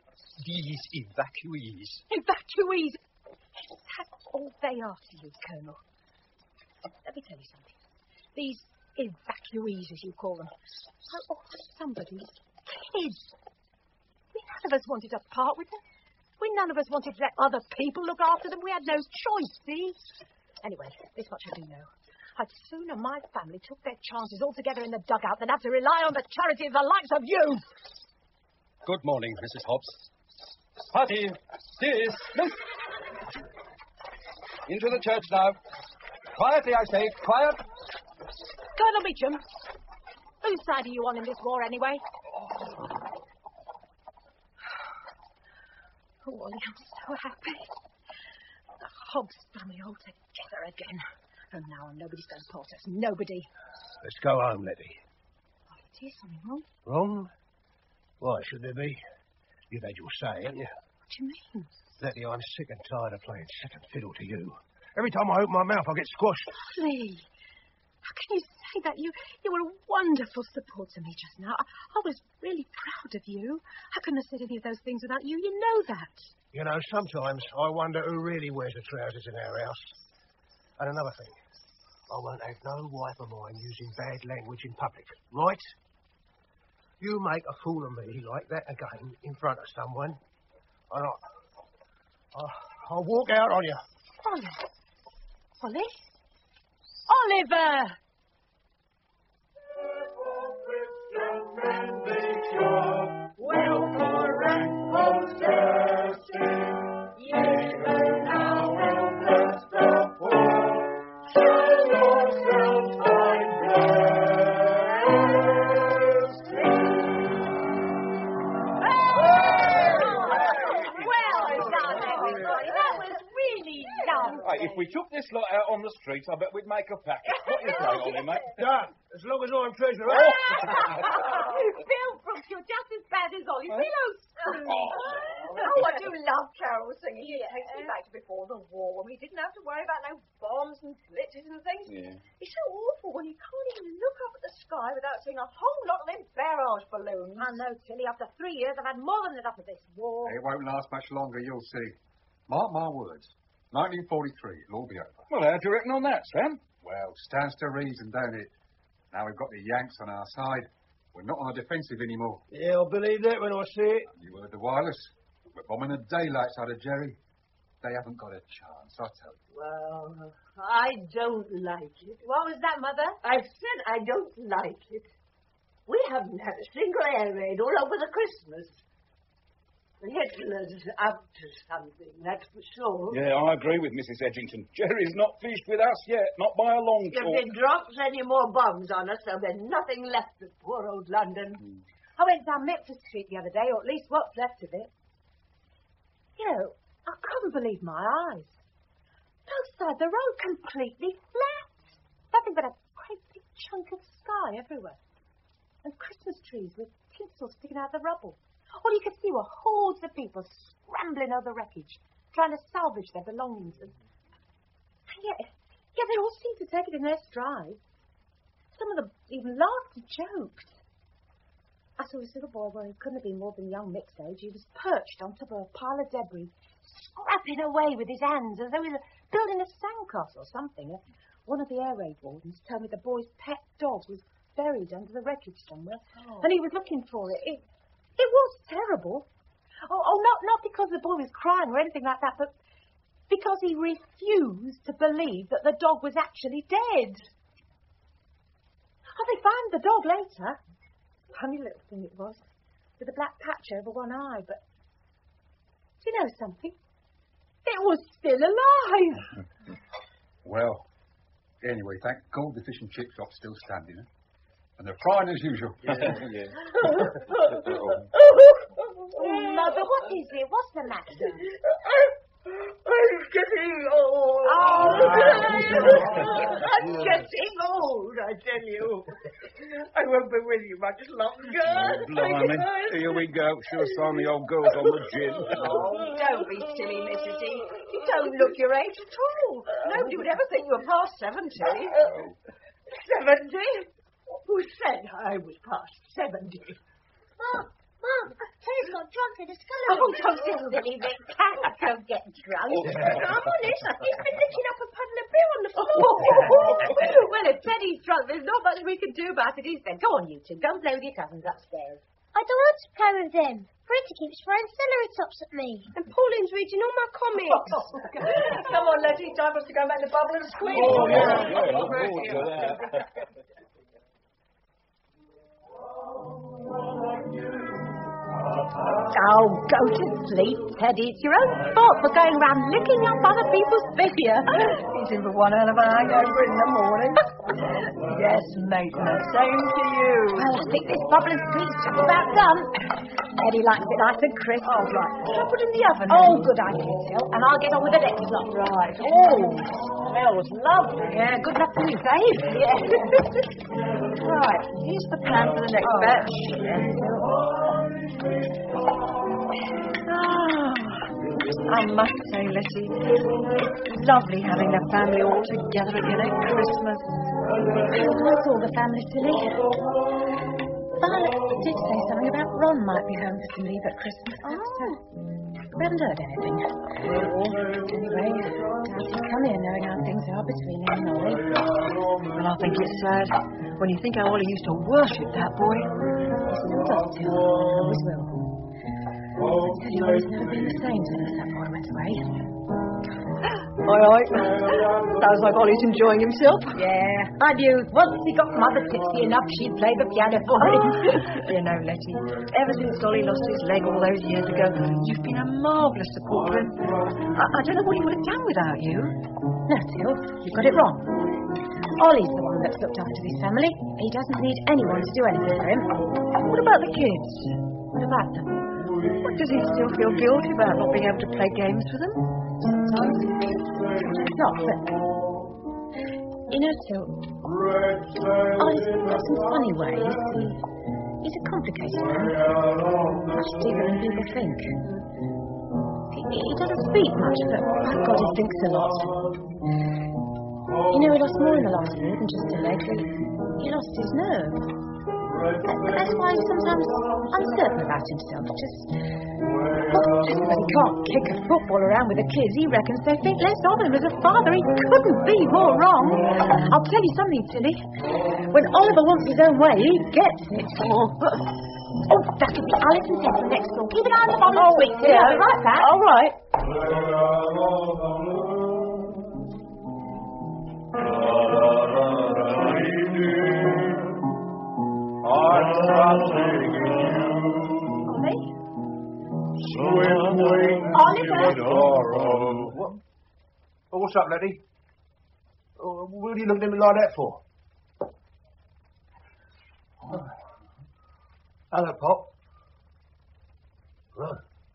S14: evacuees.
S15: Evacuees? Is that all they are to you, Colonel? Let me tell you something. These evacuees, as you call them, are all somebody's kids. None of us wanted to part with them. None of us wanted to let other people look after them. We had no choice, see? Anyway, this much I do know. I'd sooner my family took their chances all together in the dugout than have to rely on the charity of the likes of you.
S14: Good morning, Mrs. Hobbs. Party dismissed. Into the church now. Quietly, I say. Quiet.
S15: Colonel Meacham, whose side are you on in this war, anyway? Oh, Ollie, I'm so happy. The Hobbs family all together again. And now nobody's going to part us. Nobody.
S4: Let's go home, Letty.
S15: Oh, dear, something wrong?
S4: Wrong? Why should there be? You've had your say, haven't you?
S15: What do you mean?
S4: Letty, I'm sick and tired of playing second fiddle to you. Every time I open my mouth, I get squashed.
S15: Ollie, how can you say that? You were a wonderful support to me just now. I was really proud of you. I couldn't have said any of those things without you. You know that.
S4: You know, sometimes I wonder who really wears the trousers in our house. And another thing, I won't have no wife of mine using bad language in public, right? You make a fool of me like that again in front of someone, and I'll walk out on you.
S15: Ollie? Oliver!
S16: Will correct possession. Even now will bless the poor. Show yourselves find
S15: Well done, everybody. That was really lovely.
S17: Right, if we took this lot out on the street, I bet we'd make a packet. What do you say, Ollie, mate?
S4: Done. As long as I'm treasurer.
S15: Bill Brooks, you're just as bad as Ollie. Below spoon.
S5: Oh, I do love Carol singing. It takes me back to before the war, when we didn't have to worry about no bombs and glitches and things.
S17: Yeah.
S5: It's so awful when you can't even look up at the sky without seeing a whole lot of them barrage balloons.
S15: I know, Tilly. After 3 years, I've had more than enough of this war.
S6: It won't last much longer, you'll see. Mark my words. 1943, it'll all be over.
S17: Well, how do you reckon on that, Sam?
S6: Well, stands to reason, don't it? Now we've got the Yanks on our side. We're not on the defensive anymore.
S4: Yeah, I'll believe that when I see it.
S6: You heard the wireless. We're bombing the daylights out of Jerry. They haven't got a chance, I tell you.
S12: Well, I don't like it.
S15: What was that, Mother?
S12: I said I don't like it. We haven't had a single air raid all over the Christmas. Hitler's up to something, that's for sure.
S17: Yeah, I agree with Mrs. Edgington. Jerry's not finished with us yet, not by a long
S12: If
S17: chalk.
S12: he drops any more bombs on us, there'll be nothing left of poor old London.
S15: I went down Memphis Street the other day, or at least what's left of it. You know, I couldn't believe my eyes. Both sides of the road completely flat.
S5: nothing but a great big chunk of sky everywhere. And Christmas trees with tinsel sticking out of the rubble. All you could see were hordes of people scrambling over the wreckage, trying to salvage their belongings. And yet they all seemed to take it in their stride. Some of them even laughed and joked. I saw this little boy where he couldn't have been more than young Mick's age. He was perched on top of a pile of debris, scrapping away with his hands as though he was building a sandcastle or something. One of the air raid wardens told me the boy's pet dog was buried under the wreckage somewhere, and he was looking for it. It was terrible. Not because the boy was crying or anything like that, but because he refused to believe that the dog was actually dead. Oh, they found the dog later. Funny little thing it was, with a black patch over one eye, but do you know something? It was still alive.
S8: Well, anyway, thank God the fish and chip shop's still standing, eh? And they're frying as usual.
S11: Yeah.
S5: Mother, what is it? What's the matter?
S12: I'm getting old. I'm getting old, I tell you. I won't be with you much longer.
S17: Blimey. Here we go. Sure sign the old girls on the gin.
S13: Oh, don't be silly, Mrs. E. You don't look your age at all. Nobody would ever think you were past 70. 70? Who said I was past 70?
S7: Mum, Teddy's got drunk in the scullery.
S5: Oh, don't be silly, Vic. Can't go get drunk.
S7: I'm honest. He's been licking up a puddle of beer on the floor.
S5: Well, if Teddy's drunk, there's not much we can do about it, is there? Go on, you two. Go and play with your cousins upstairs.
S7: I don't want to play with them. Pretty keeps throwing celery tops at me. And Pauline's reading all my comics.
S13: Come on, Letty. Time for us to go back to Bubble and Squeeze.
S5: Oh, go to sleep, Teddy. It's your own fault for going round licking up other people's beer.
S13: He's in for one hell of a hangover in the morning. Yes, mate, and the same to you.
S5: Well, I think this bubble and squeeze just about done. Teddy likes it nice and crisp.
S13: Oh, right. Shall I put it in the oven?
S5: Oh, good idea, Phil. And I'll get on with the next lot.
S13: Right. Oh, smells lovely.
S5: Yeah, good luck to you, Dave. Yeah.
S13: Right, here's the plan for the next batch. I must say, Letty, it's lovely having the family all together again at Christmas.
S5: What's all the family, silly? Violet did say something about Ron might be home for some leave at Christmas. We haven't heard anything. Anyway, Darcy's come here knowing how things are between him and Ollie.
S13: Well, I think it's sad when you think how Ollie used to worship that boy.
S5: He still does, too. Always will. I tell you, Ollie's never been the same since that boy went away.
S13: Aye. Sounds like Ollie's enjoying himself.
S5: Yeah, I knew. Once he got Mother tipsy enough, she'd play the piano for him.
S13: You know, Letty, ever since Ollie lost his leg all those years ago, you've been a marvellous support for him. I don't know what he would have done without you.
S5: No, Till, you've got it wrong. Ollie's the one that's looked after his family. He doesn't need anyone to do anything for him.
S13: What about the kids?
S5: What about them?
S13: Does he still feel guilty about not being able to play games with them?
S5: Sometimes. Not, but... You know, Till, Ollie's got some funny ways. He's a complicated man. Much deeper than people think. He doesn't speak much, but by God, he thinks a lot. You know, he lost more in the last war than just a leg. He lost his nerve. That's why he's sometimes uncertain about himself. Just because he can't kick a football around with the kids, he reckons they think less of him as a father. He couldn't be more wrong. I'll tell you something, Tilly. When Oliver wants his own way, he gets it. Oh, that'll be Alice and Ted from next door. Keep an eye on the bottle of sweets.
S13: Yeah,
S5: I'll be right back.
S13: All right.
S4: Oliver? What's up, Letty? What are you looking at me like that for? Hello, Pop. Right.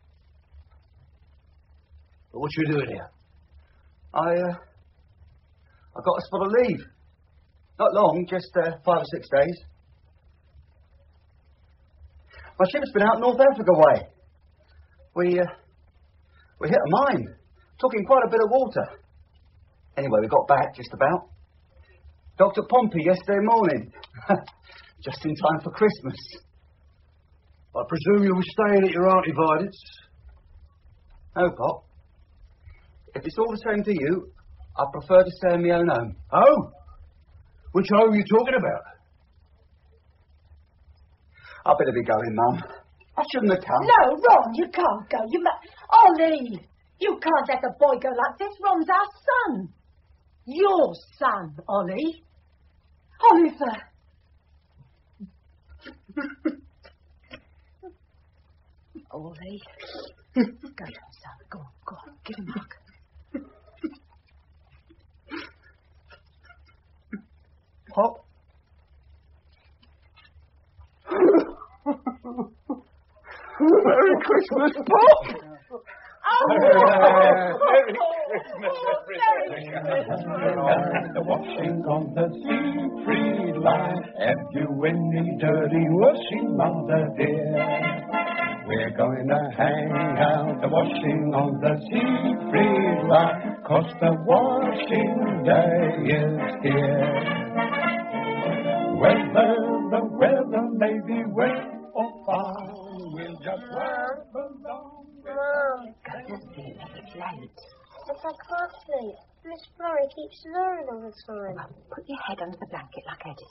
S4: What you doing here?
S9: I got a spot of leave. Not long, just 5 or 6 days. My ship's been out North Africa way. We hit a mine. Took in quite a bit of water. Anyway, we got back just about. Dr. Pompey yesterday morning. Just in time for Christmas.
S4: I presume you'll be staying at your Auntie Videt's?
S9: No, Pop. If it's all the same to you, I prefer to stay in my own home.
S4: Oh? Which home are you talking about?
S9: I better be going, Mum. I shouldn't have come.
S15: No, Ron, you can't go. Ollie, you can't let the boy go like this. Ron's our son. Your son, Ollie. Oliver. Ollie. Go on, son. Go on. Give him a hug.
S4: Pop?
S9: Merry Christmas, Pop!
S16: Merry Christmas,
S2: Washing on the sea-free line. Have you any dirty washing, Mother dear? We're going to hang out the washing on the sea-free line, 'cause the washing day is here. Whether the weather may be wet or fine, we'll just work along.
S7: Go to sleep, it's late. But I can't sleep. Miss Florrie keeps snoring all the time.
S15: Well, put your head under the blanket like Eddie.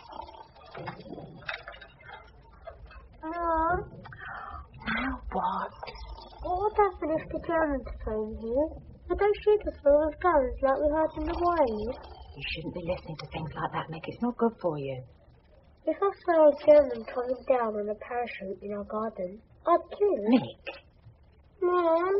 S7: Mum?
S15: Now what?
S7: What would happen if the Germans came here? Would they shoot us full of guns like we had in the waves?
S15: You shouldn't be listening to things like that, Mick. It's not good for you.
S7: If I saw a German coming down on a parachute in our garden, I'd kill him.
S15: Mick.
S7: Mum?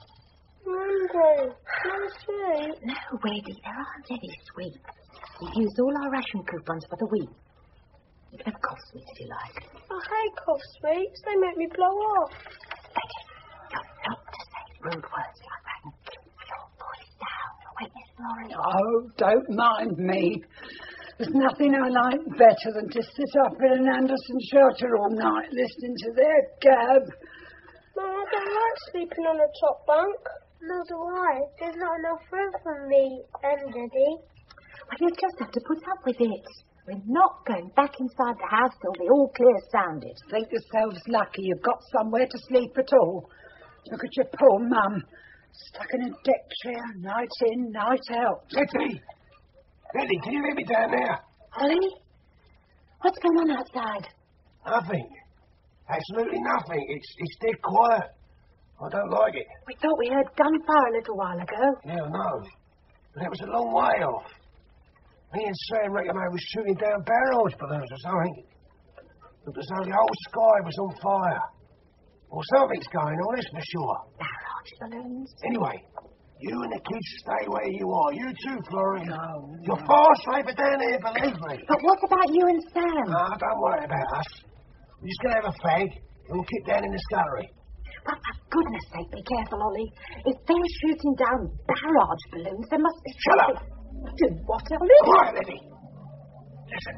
S7: Hungry. No sweet.
S15: No, Eddie, there aren't any sweets. We've used all our ration coupons for the week. You can have cough sweets if you like.
S7: I hate cough sweets. They make me blow off.
S15: Eddie, you're not to say rude words like that and keep your voice down. Wait, Miss Florrie.
S13: Oh, don't mind me. There's nothing I like better than to sit up in an Anderson shelter all night listening to their gab.
S7: Mum, I don't like sleeping on the top bunk. Nor do I. There's not enough room for me and Daddy.
S15: Well, you just have to put up with it. We're not going back inside the house till the all clear sounded.
S13: Think yourselves lucky you've got somewhere to sleep at all. Look at your poor mum. Stuck in a deck chair, night in, night out.
S4: Letty! Letty, can you let me down there?
S15: Ollie? What's going on outside?
S4: Nothing. Absolutely nothing. It's dead quiet. I don't like it.
S15: We thought we heard gunfire a little while ago.
S4: Yeah, I know. But it was a long way off. Me and Sam reckon they was shooting down barrage balloons or something. Looked as though the whole sky was on fire. Or something's going on, that's for sure.
S15: Barrage balloons?
S4: Anyway, you and the kids stay where you are. You too, Florrie.
S13: No.
S4: You're far safer down here, believe me.
S15: But what about you and Sam?
S4: Don't worry about us. We're just going to have a fag and we'll kick down in the scullery.
S15: Well, for goodness sake, be careful, Ollie. If they're shooting down barrage balloons, there must be...
S4: Shut up!
S15: Do what, Ollie?
S4: Quiet, Letty. Listen.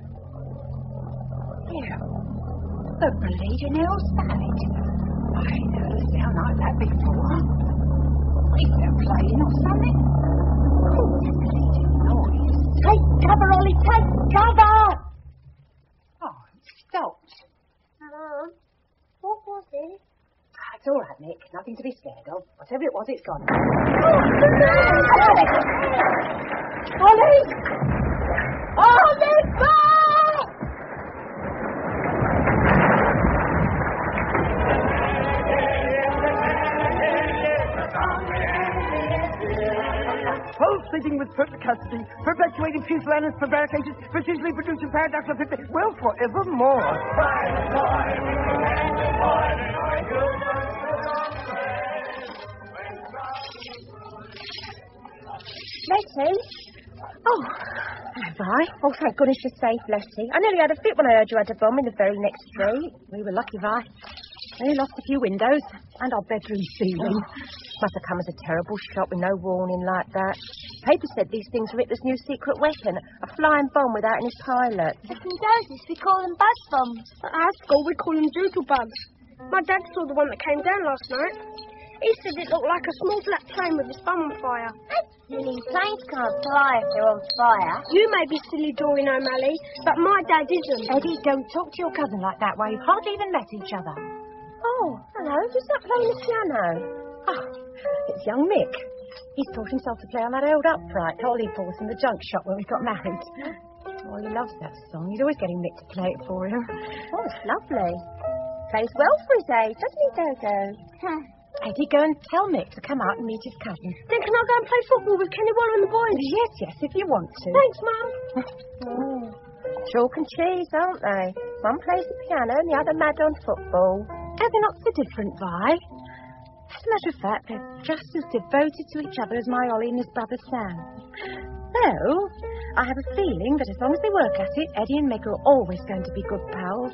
S15: Yeah. The bleeding hell salad. I ain't heard a sound like that before. Is there playing or something? Oh, the bleeding noise. Take cover, Ollie, take cover! Oh, it stopped.
S7: Mum, what was it?
S15: It's all right, Nick. Nothing to be scared of. Whatever it was, it's gone. Ollie! Oliver!
S12: Pulsating with perfect custody, perpetuating pusillanimous prevarications, persistently producing paradox of it, well, forevermore.
S11: Letty? Oh, have I? Oh, thank goodness you're safe, Letty. I nearly had a fit when I heard you had a bomb in the very next street.
S15: We were lucky, Vi.
S11: We lost a few windows and our bedroom ceiling. Must have come as a terrible shock with no warning like that. Paper said these things were Hitler's new secret weapon, a flying bomb without any pilot.
S7: In Dosis, we call them buzz bombs. At our school, we call them doodlebugs. My dad saw the one that came down last night. He said it looked like a small black plane with its bum on fire.
S18: You mean planes can't fly if they're on fire?
S7: You may be silly, Doreen O'Malley, but my dad isn't.
S15: Eddie, don't talk to your cousin like that while you hardly even met each other.
S11: Oh, hello. Who's that playing the piano?
S15: Oh, it's young Mick. He's taught himself to play on that old upright Holly bought in the junk shop where we got married. Oh, he loves that song. He's always getting Mick to play it for him.
S11: Oh, it's lovely. Plays well for his age, doesn't he, Dodo?
S15: Eddie, go and tell Mick to come out and meet his cousin.
S7: Then can I go and play football with Kenny Waller and the boys?
S15: Yes, if you want to.
S7: Thanks, Mum.
S11: Oh, chalk and cheese, aren't they? One plays the piano and the other mad on football.
S15: Are they not so different, Vi? As a matter of fact, they're just as devoted to each other as my Ollie and his brother Sam. Though, I have a feeling that as long as they work at it, Eddie and Mick are always going to be good pals.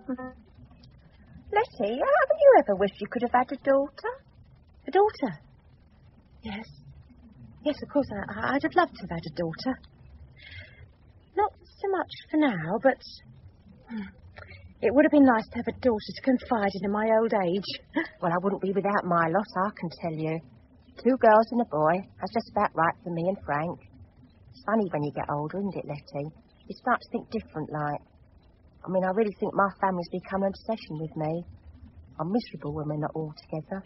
S11: Letty, haven't you ever wished you could have had a daughter?
S15: A daughter? Yes. Yes, of course, I'd have loved to have had a daughter. Not so much for now, but it would have been nice to have a daughter to confide in my old age.
S11: Well, I wouldn't be without my lot, I can tell you. 2 girls and a boy. That's just about right for me and Frank. It's funny when you get older, isn't it, Letty? You start to think different, like. I mean, I really think my family's become an obsession with me. I'm miserable when we're not all together.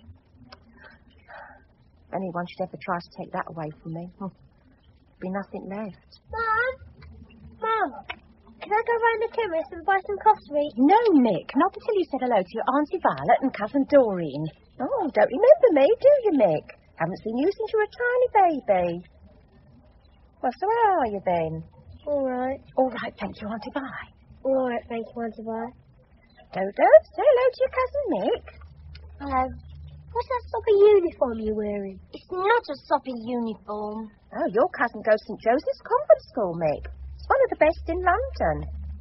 S11: If anyone should ever try to take that away from me, there'd be nothing left.
S7: Mum, can I go round the chemist and buy some coffee?
S15: No, Mick, not until you said hello to your Auntie Violet and Cousin Doreen.
S11: Oh, don't remember me, do you, Mick? Haven't seen you since you were a tiny baby. Well, so how are you then?
S7: All right.
S15: All right, thank you, Auntie Vi.
S7: All right, thank you, Auntie Vi.
S11: Dodo, say hello to your cousin Mick.
S7: Hello. What's that soppy uniform you're wearing?
S18: It's not a soppy uniform.
S11: Oh, your cousin goes to St. Joseph's Convent School, Mick. It's one of the best in London.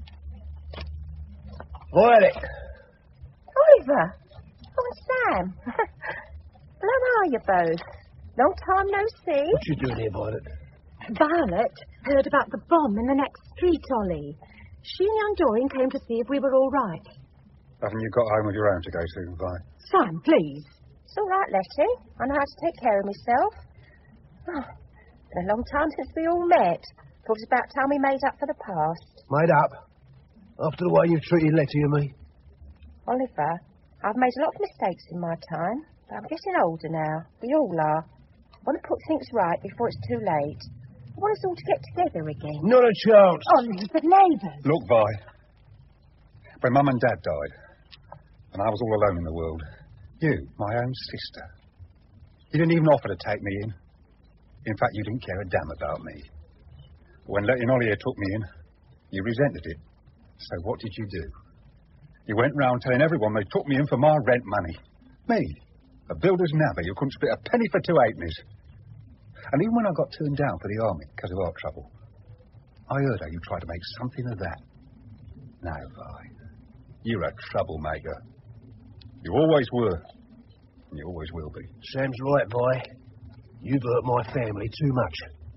S4: Violet.
S11: Oliver. Oh, and Sam. Well, how are you both? Long time no see.
S4: What you doing here, Violet?
S15: Violet heard about the bomb in the next street, Ollie. She and young Doreen came to see if we were all right.
S8: Haven't you got home of your own to go to, Vi?
S15: Sam, please.
S11: It's all right, Letty. I know how to take care of myself. Oh, been a long time since we all met. Thought it was about time we made up for the past.
S4: Made up? After the way you've treated Letty and me?
S11: Oliver, I've made a lot of mistakes in my time, but I'm getting older now. We all are. I want to put things right before it's too late. I want us all to get together again.
S4: Not a chance.
S15: Ollie, but neighbours.
S8: Look, Vi. When Mum and Dad died, and I was all alone in the world, you, my own sister, you didn't even offer to take me in. In fact, you didn't care a damn about me. But when Letty and Ollie took me in, you resented it. So what did you do? You went round telling everyone they took me in for my rent money. Me, a builder's navvy who couldn't split a penny for 2 halfpennies. And even when I got turned down for the army because of heart trouble, I heard how you tried to make something of that. Now, Vi, you're a troublemaker. You always were, and you always will be.
S4: Sam's right, Vi. You've hurt my family too much.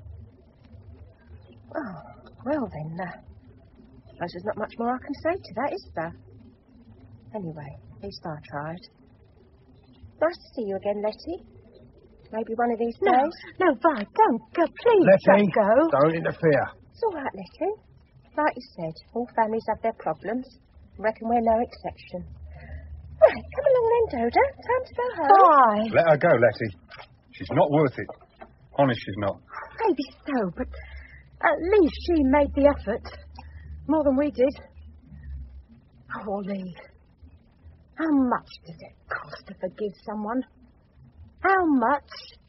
S11: Oh, well then, suppose there's not much more I can say to that, is there? Anyway, at least I tried. Nice to see you again, Letty. Maybe one of these days.
S15: No, Vi, don't go. Please
S4: Letty,
S15: don't go.
S4: don't interfere.
S11: It's all right, Letty. Like you said, all families have their problems. I reckon we're no exception. Right, come along then, Dodo. Time to go home.
S15: Bye.
S8: Let her go, Letty. She's not worth it. Honest, she's not.
S15: Maybe so, but at least she made the effort. More than we did. Oh, Ollie. How much does it cost to forgive someone? How much?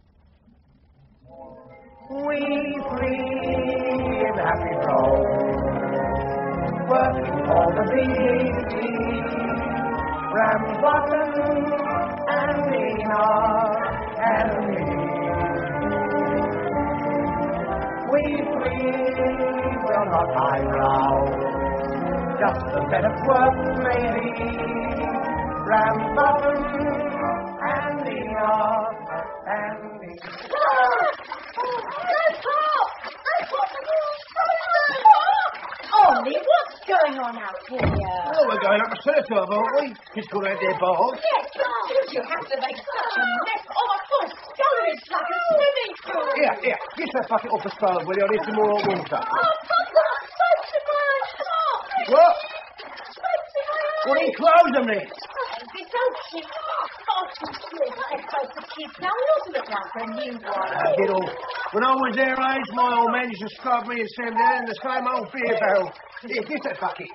S19: We three in happy row, working for the BBC, Ramsbottom and Nina and me. We three will not highbrow, just a bit of work maybe, Rambutan and Enoch and
S5: Ollie, what's going on out here?
S4: Well, we're going up a senator, aren't we? Kids got out their bars.
S5: Yes, did you have to make such a mess? Oh, my poor scullery's like a swimming pool.
S4: Here, get that bucket off the stove, will you? I need some more hot water.
S5: Oh, Papa, soap's in my top.
S4: What?
S5: Soap's in my eye.
S4: Well, then close them then.
S5: This old shit. Oh, too slick. I suppose the kids now. We ought to look like a new one.
S4: Get off. When I was their age, my old man used to scrub me and Sam down in the same old beer barrel. Here, get that bucket.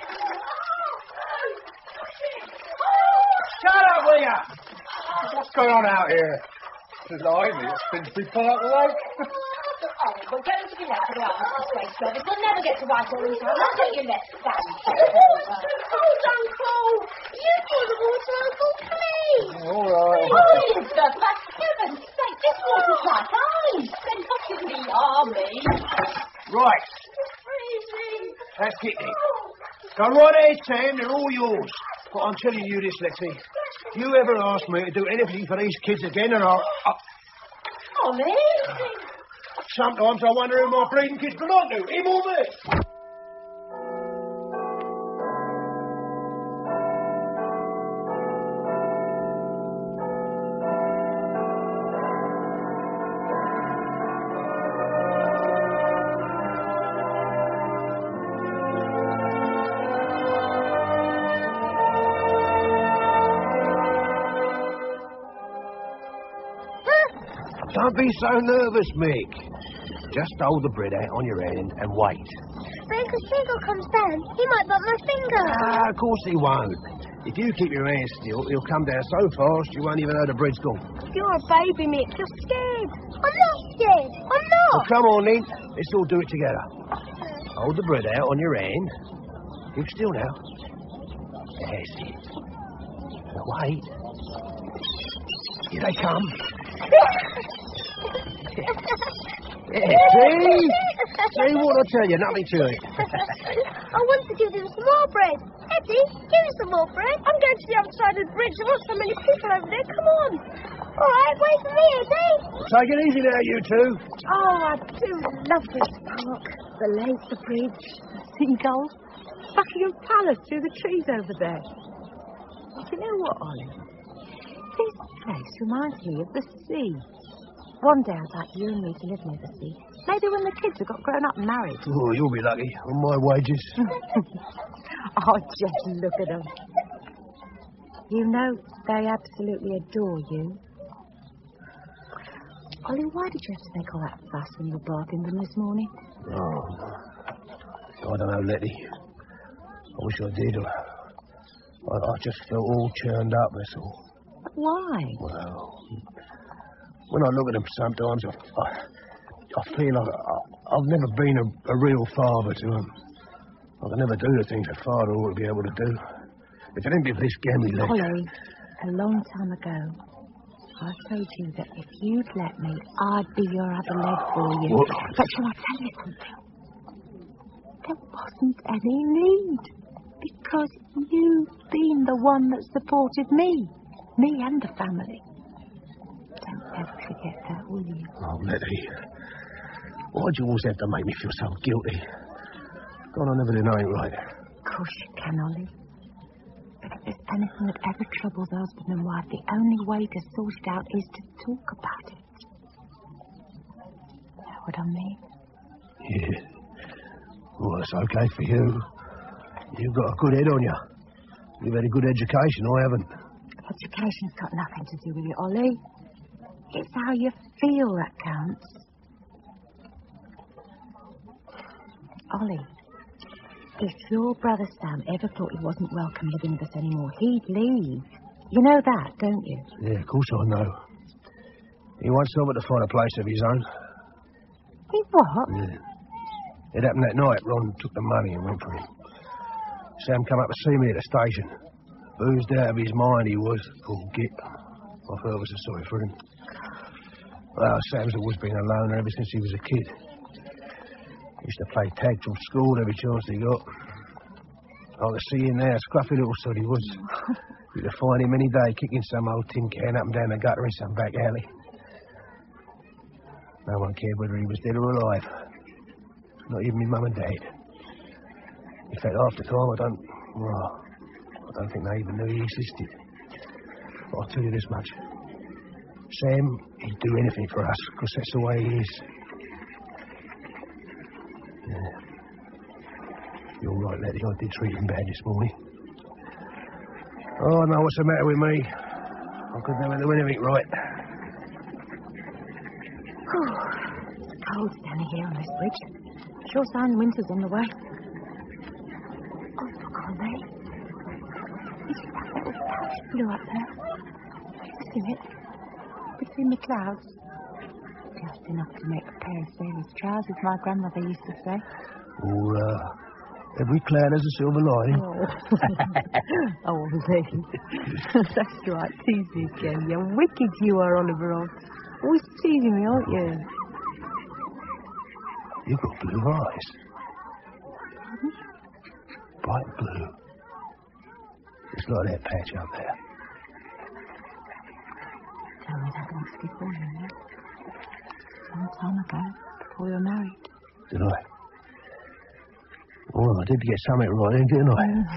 S4: Shut up, will ya?
S17: What's going on out here? Blimey, it's Finsbury Park Lake.
S5: Oh, we're going to be left for the Army Space Service. We'll never get to Whitehall in time. I'll get you left down. Hold on, Cole. You pour the water, Uncle, please.
S17: All right.
S5: Oliver, for heaven's sake, this water's like ice. They're not in the army.
S4: Right.
S5: It's freezing.
S4: That's it then. Go right ahead, Sam. They're all yours. But I'm telling you this, Lexi. If you ever ask me to do anything for these kids again, and I'll...
S5: Ollie?
S4: Sometimes I wonder who my breeding kids belong to. Him or me? Don't be so nervous, Mick. Just hold the bread out on your hand and wait.
S7: But if the seagull comes down, he might bite my finger.
S4: Of course he won't. If you keep your hand still, he'll come down so fast you won't even know the bread's gone.
S7: You're a baby, Mick. You're scared. I'm not scared. I'm not.
S4: Well, come on, then. Let's all do it together. Hold the bread out on your hand. Keep still now. That's it. Now wait. Here they come. See? See what I tell you? Nothing to it.
S7: I want to give him some more bread. Eddie, give me some more bread. I'm going to the other side of the bridge. There aren't so many people over there. Come on. All right, wait for me, Eddie.
S4: Take it easy now, you two.
S11: Oh, I do love this park. The lake, the bridge, the seagulls, Buckingham Palace through the trees over there. Do you know what, Ollie? This place reminds me of the sea. One day I'd like you and me to live near the sea. Maybe when the kids have got grown up and married.
S4: Oh, you'll be lucky. On my wages.
S11: Oh, just look at them. You know they absolutely adore you. Ollie, why did you have to make all that fuss when you were bathing them this morning?
S4: Oh, I don't know, Letty. I wish I did. I just felt all churned up, that's all.
S11: Why?
S4: Well, when I look at them sometimes, I feel like I've never been a real father to them. I can never do the things a father ought to be able to do. If it ain't be for this gammy leg...
S11: Ollie, a long time ago, I told you that if you'd let me, I'd be your other leg for you.
S4: What?
S11: But shall I tell you something? There wasn't any need. Because you've been the one that supported me and the family. Don't ever forget that, will you?
S4: Oh, Letty. Why'd you always have to make me feel so guilty? God, I never did know it right.
S11: Of course you can, Ollie. But if there's anything that ever troubles husband and wife, the only way to sort it out is to talk about it. Know what I mean?
S4: Yeah. Well, that's okay for you. You've got a good head on you. You've had a good education, I haven't.
S11: Education's got nothing to do with it, Ollie. It's how you feel that counts. Ollie, if your brother Sam ever thought he wasn't welcome living with us anymore, he'd leave. You know that, don't you?
S4: Yeah, of course I know. He wants someone to find a place of his own.
S11: He what?
S4: Yeah. It happened that night. Ron took the money and went for him. Sam come up to see me at the station. Boozed out of his mind he was. Poor git. I felt I was sorry for him. Well, Sam's always been a loner ever since he was a kid. He used to play tag from school every chance he got. I could see him there, scruffy little sod he was.
S20: You could find him any day kicking some old tin can up and down the gutter in some back alley. No one cared whether he was dead or alive. Not even my mum and dad. In fact, half the time, I don't think they even knew he existed. But I'll tell you this much. Sam, he'd do anything for us, because that's the way he is. Yeah. You're right, Letty, I did treat him bad this morning. Oh, I know what's the matter with me. I could never do anything right.
S15: It's cold standing here on this bridge. Sure sign winter's on the way. Oh, look on there. You see that little patch of blue up there? You see it? Between the clouds. Just enough to make a pair of sailor's trousers, my grandmother used to say.
S20: Every cloud has a silver lining.
S15: Oh, Lee. That's right. Tease me again. You're wicked, you are, Oliver. Always teasing me, aren't you?
S20: You've got blue eyes. Bright blue. It's like that patch up there.
S15: Tell me that once before, you know. Some time ago, before we were married.
S20: Did I? Well, I did get something right in, didn't I?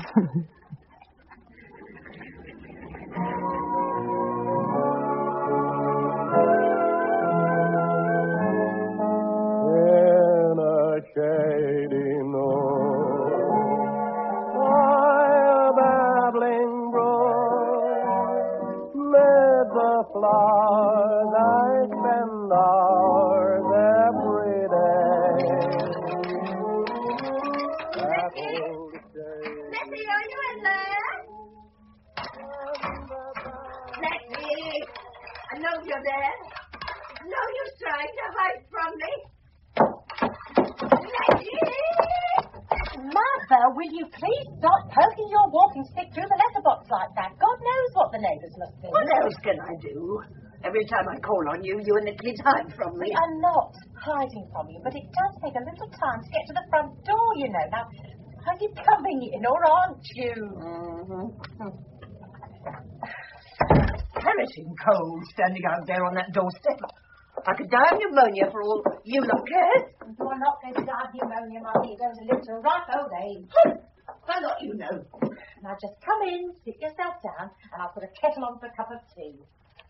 S19: In a shady nook by a babbling brook, mid the flowers I spend hours every day.
S5: Letty, are you in there? Letty, I know you're there. No use trying to hide from me. Letty!
S15: Mother, will you please stop poking your walking stick through the letterbox like that? God knows what the neighbours must think.
S12: What else can I do? Every time I call on you, you and the kids hide from me.
S15: We are not hiding from you, but it does take a little time to get to the front door, you know. Now, are you coming in or aren't you?
S12: Perishing cold standing out there on that doorstep. I could die of pneumonia for all you lot cared.
S15: You're not going to die of pneumonia, Mother. You're going to live to a ripe old age.
S12: Why not, you know?
S15: Now just come in, sit yourself down, and I'll put a kettle on for a cup of tea.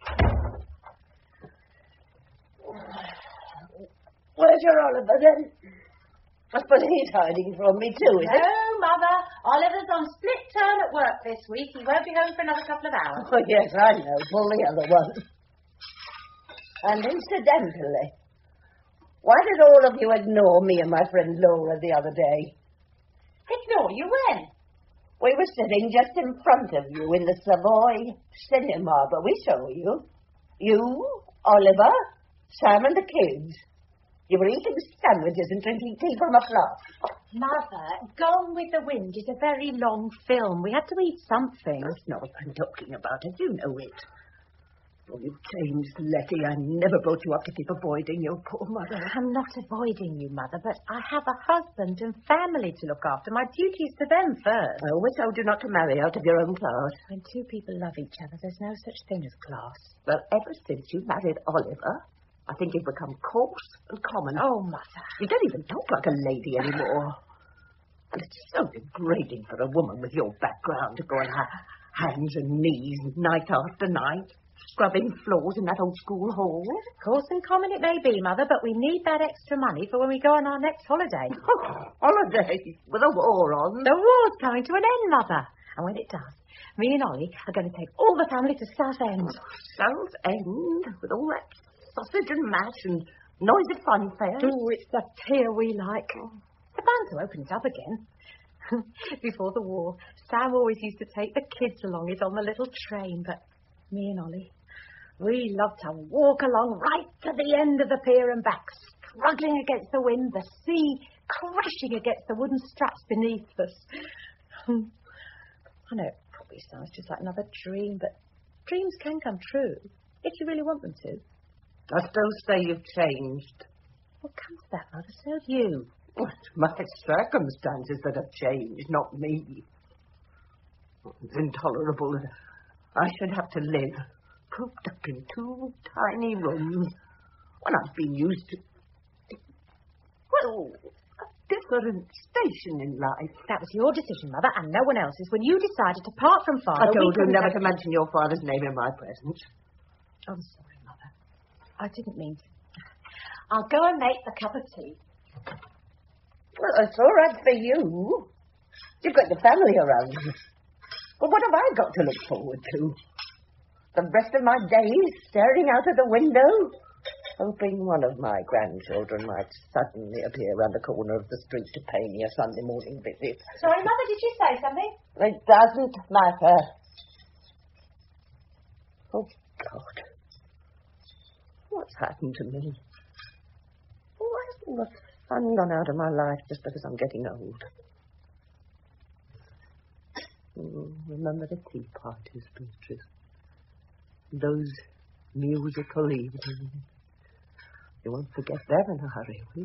S12: Where's your Oliver, then? I suppose he's hiding from me, too, is it?
S15: No, Mother. Oliver's on split turn at work this week. He won't be home for another couple of hours.
S12: Oh, yes, I know. Pull the other one. And incidentally, why did all of you ignore me and my friend Laura the other day?
S15: Ignore you when?
S12: We were sitting just in front of you in the Savoy Cinema, but we saw you. You, Oliver, Sam and the kids. You were eating sandwiches and drinking tea from a flask.
S15: Mother, Gone with the Wind is a very long film. We had to eat something.
S12: That's not what I'm talking about, and you know it. Oh, you've changed, Letty. I never brought you up to keep avoiding your poor mother.
S15: I'm not avoiding you, Mother, but I have a husband and family to look after. My duty is to them first.
S12: I always told you not to marry out of your own class.
S15: When two people love each other, there's no such thing as class.
S12: Well, ever since you married Oliver, I think you've become coarse and common.
S15: Oh, Mother.
S12: You don't even talk like a lady anymore. And it's so degrading for a woman with your background to go on her hands and knees night after night, scrubbing floors in that old school hall.
S15: Coarse and common it may be, Mother, but we need that extra money for when we go on our next holiday.
S12: Holiday? With a war on?
S15: The war's coming to an end, Mother. And when it does, me and Ollie are going to take all the family to Southend.
S12: Southend? With all that sausage and mash and noisy funfair?
S15: Oh, it's the pier we like. They're bound to open it up again. Before the war, Sam always used to take the kids along it on the little train, but me and Ollie, we loved to walk along right to the end of the pier and back, struggling against the wind, the sea crashing against the wooden straps beneath us. I know it probably sounds just like another dream, but dreams can come true if you really want them to.
S12: I still say you've changed.
S15: Well, come to that, Mother, so have you.
S12: Well, it's my circumstances that have changed, not me. It's intolerable that I should have to live cooped up in 2 tiny rooms when I've been used to, well, a different station in life.
S15: That was your decision, Mother, and no one else's, when you decided to part from Father.
S12: I told you never to mention your father's name in my presence.
S15: I'm sorry, Mother. I didn't mean to. I'll go and make a cup of tea.
S12: Well, it's all right for you. You've got the family around you. But what have I got to look forward to? The rest of my days staring out of the window, hoping one of my grandchildren might suddenly appear round the corner of the street to pay me a Sunday morning visit.
S15: Sorry, Mother, did you say something?
S12: It doesn't matter. Oh, God. What's happened to me? Why has all the fun gone out of my life just because I'm getting old? Remember the tea parties, Beatrice? Those musical evenings. You won't forget them in a hurry, will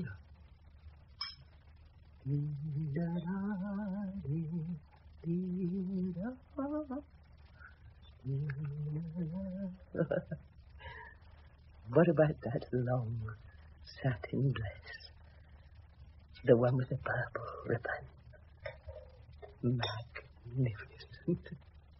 S12: you? What about that long satin dress? The one with the purple ribbon. Magnificent.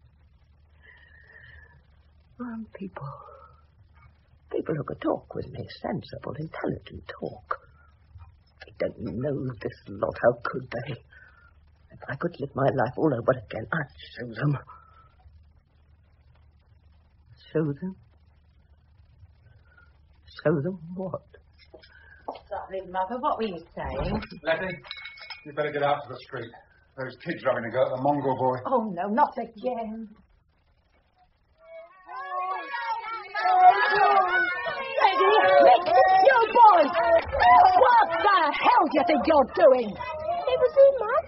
S12: People who could talk with me, sensible, intelligent talk. They don't know this lot, how could they? If I could live my life all over again, I'd show them. Show them? Show them what?
S15: Sorry, Mother, what were you saying?
S8: Letty, you better get out to the street. Those kids are having a go at the mongrel boy.
S15: Oh, no, not again.
S13: You boys! What the hell do you think you're doing?
S7: It was you, Mum.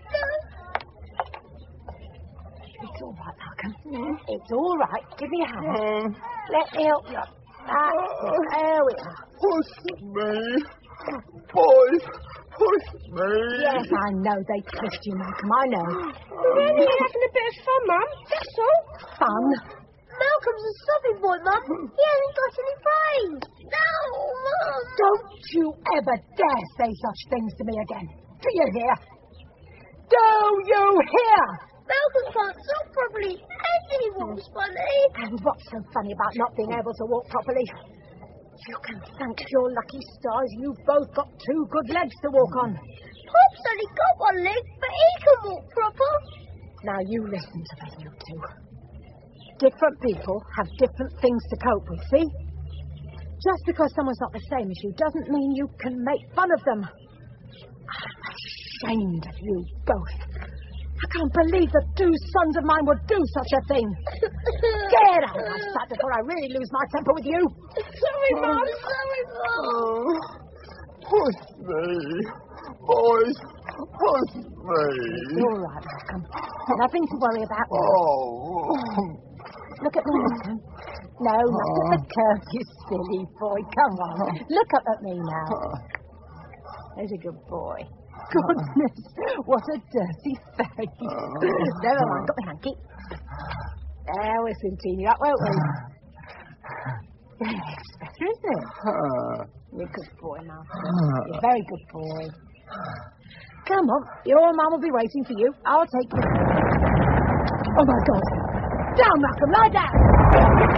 S15: It's all right, Malcolm. It's all right. Give me a hand.
S7: Let me help you.
S15: That's it. There we are.
S19: Push me. Boys, push me.
S15: Yes, I know they kissed you, Malcolm. I know.
S7: We're only having a bit of fun, Mum. That's all.
S15: Fun?
S7: Malcolm's a sobbing boy, Mum. He hasn't got any brains. No, Mum.
S15: Don't you ever dare say such things to me again. Do you hear? Do you hear?
S7: Malcolm can't talk properly, and he walks funny.
S15: And what's so funny about not being able to walk properly? You can thank your lucky stars you've both got 2 good legs to walk on.
S7: Pop's only got 1 leg, but he can walk proper.
S15: Now you listen to me, you two. Different people have different things to cope with, see? Just because someone's not the same as you doesn't mean you can make fun of them. I'm ashamed of you both. I can't believe that 2 sons of mine would do such a thing. Get out of my sight before I really lose my temper with you.
S7: Sorry, Mum. Sorry, Mum.
S19: Push me. Boys, push me.
S15: It's all right, Malcolm. Nothing to worry about now.
S19: Oh.
S15: Look at me, Malcolm. No, not at the curve, you silly boy. Come on. Look up at me now. There's a good boy. Goodness, what a dirty face. Never mind, got my hanky. There, we'll soon clean you up, won't we? It's better, isn't it? You're a good boy, Malcolm. You're a very good boy. Come on, your mum will be waiting for you. I'll take you. Oh, my God. Down, Malcolm, lie down.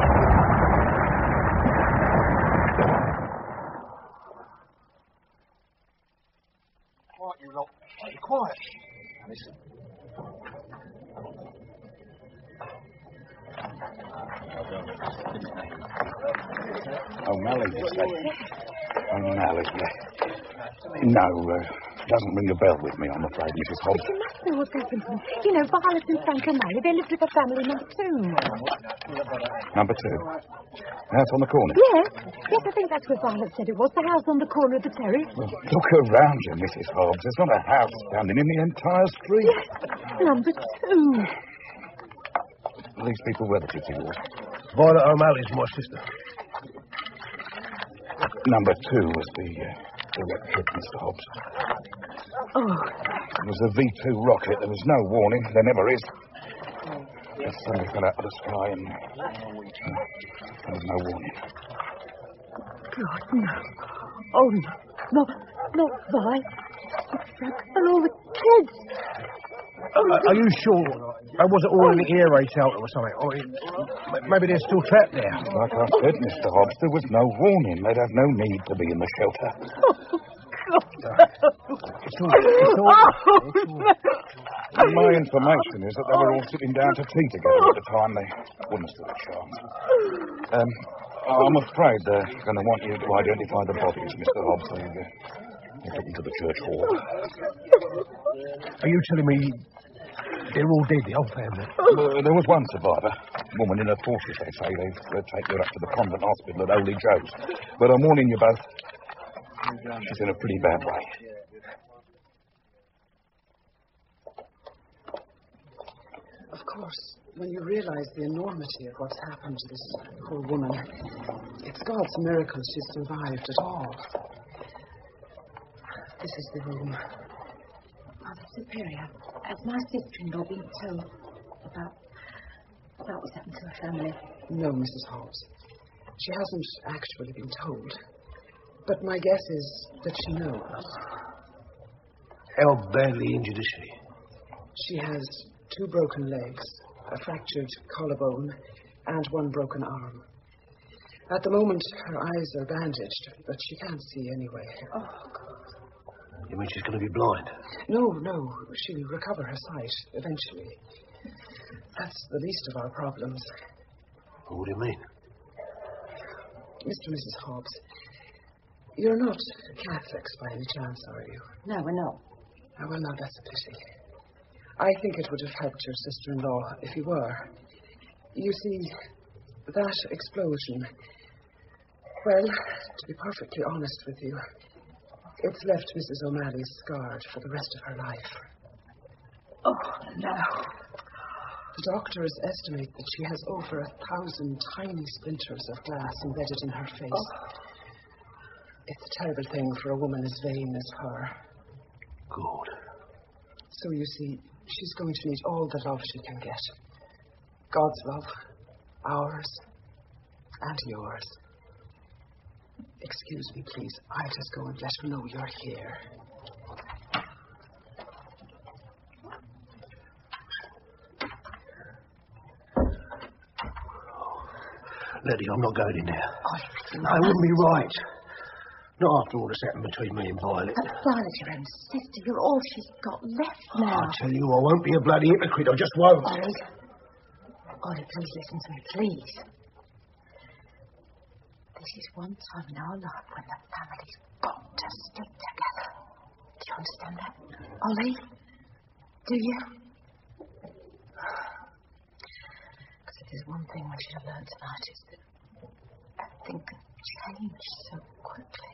S8: Quiet, you lot. Be quiet. Now listen.
S17: O'Malley, you say? O'Malley, yeah. No, doesn't ring a bell with me, I'm afraid, Mrs. Hobbs.
S15: You must know what's happened to them. You know, Violet and Frank O'Malley, they lived with a family number 2.
S17: Number 2? That's on the corner?
S15: Yes, I think that's where Violet said it was, the house on the corner of the terrace.
S17: Well, look around you, Mrs. Hobbs. There's not a house standing in the entire street.
S15: Yes, number 2.
S17: These people relatives of yours?
S20: Violet O'Malley's my sister.
S17: Number 2 was the wreck kid, Mr. Hobbs.
S15: Oh.
S17: It was a V2 rocket. There was no warning. There never is. Just suddenly fell out of the sky and there was no warning.
S5: God, no. Oh, no. Not Vi. Frank and all the kids.
S20: Are you sure? That wasn't all in the air raid shelter or something? Or maybe they're still trapped there.
S17: Like I said, Mr. Hobbs, there was no warning. They'd have no need to be in the shelter.
S20: It's all.
S17: My information is that they were all sitting down to tea together at the time. They wouldn't have stood a chance. I'm afraid they're going to want you to identify the bodies, Mr. Hobbs. They took them to the church hall.
S20: Are you telling me they're all dead, the whole family?
S17: There was one survivor. A woman in her 40s, they say. They'll take her up to the convent hospital at Holy Joe's. But I'm warning you both, she's in a pretty bad way.
S21: Of course, when you realize the enormity of what's happened to this poor woman, it's God's miracle she's survived at all. This is the room.
S5: Mother Superior, has my sister-in-law been told about what's happened to her family?
S21: No, Mrs. Hobbs. She hasn't actually been told. But my guess is that she knows.
S20: How badly injured is she?
S21: She has 2 broken legs, a fractured collarbone, and 1 broken arm. At the moment, her eyes are bandaged, but she can't see anyway.
S5: Oh, God.
S20: You mean she's going to be blind?
S21: No. She'll recover her sight eventually. That's the least of our problems.
S20: What do you mean?
S21: Mr. and Mrs. Hobbs, you're not Catholics by any chance, are you?
S5: No, we're not.
S21: Oh, well, now, that's a pity. I think it would have helped your sister-in-law if you were. You see, that explosion, well, to be perfectly honest with you, it's left Mrs. O'Malley scarred for the rest of her life.
S5: Oh, no.
S21: The doctors estimate that she has over 1,000 tiny splinters of glass embedded in her face. Oh. It's a terrible thing for a woman as vain as her.
S20: Good.
S21: So, you see, she's going to need all the love she can get. God's love, ours, and yours. Excuse me, please. I'll just go and let her know you're here.
S20: Letty, I'm not going in there. No, it wouldn't be right. Not after all that's happened between me and Violet.
S5: But Violet's your own sister. You're all she's got left now.
S20: I tell you, I won't be a bloody hypocrite. I just won't.
S5: Ollie, please listen to me, please. This is one time in our life when the family's got to stick together. Do you understand that? Ollie? Do you? Because if there's one thing we should have learned tonight, it's that everything can change so quickly.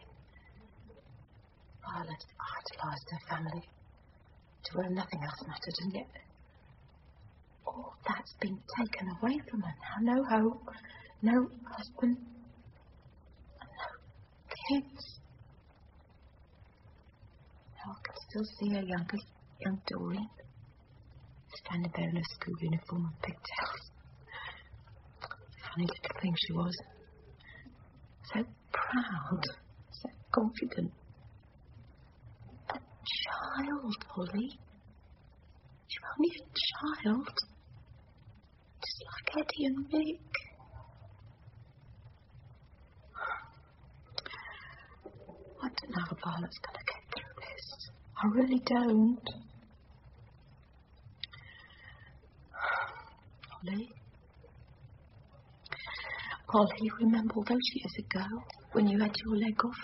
S5: Violet idolised her family. To her, nothing else mattered, and yet all that's been taken away from her now. No hope, no husband, and no kids. Now I can still see her young Doreen, standing there in her school uniform and pigtails. Funny little thing she was. So proud, so confident. A child, Holly. You're only a child. Just like Eddie and Mick. I don't know how Violet's going to get through this. I really don't. Holly, remember all those years ago when you had your leg off?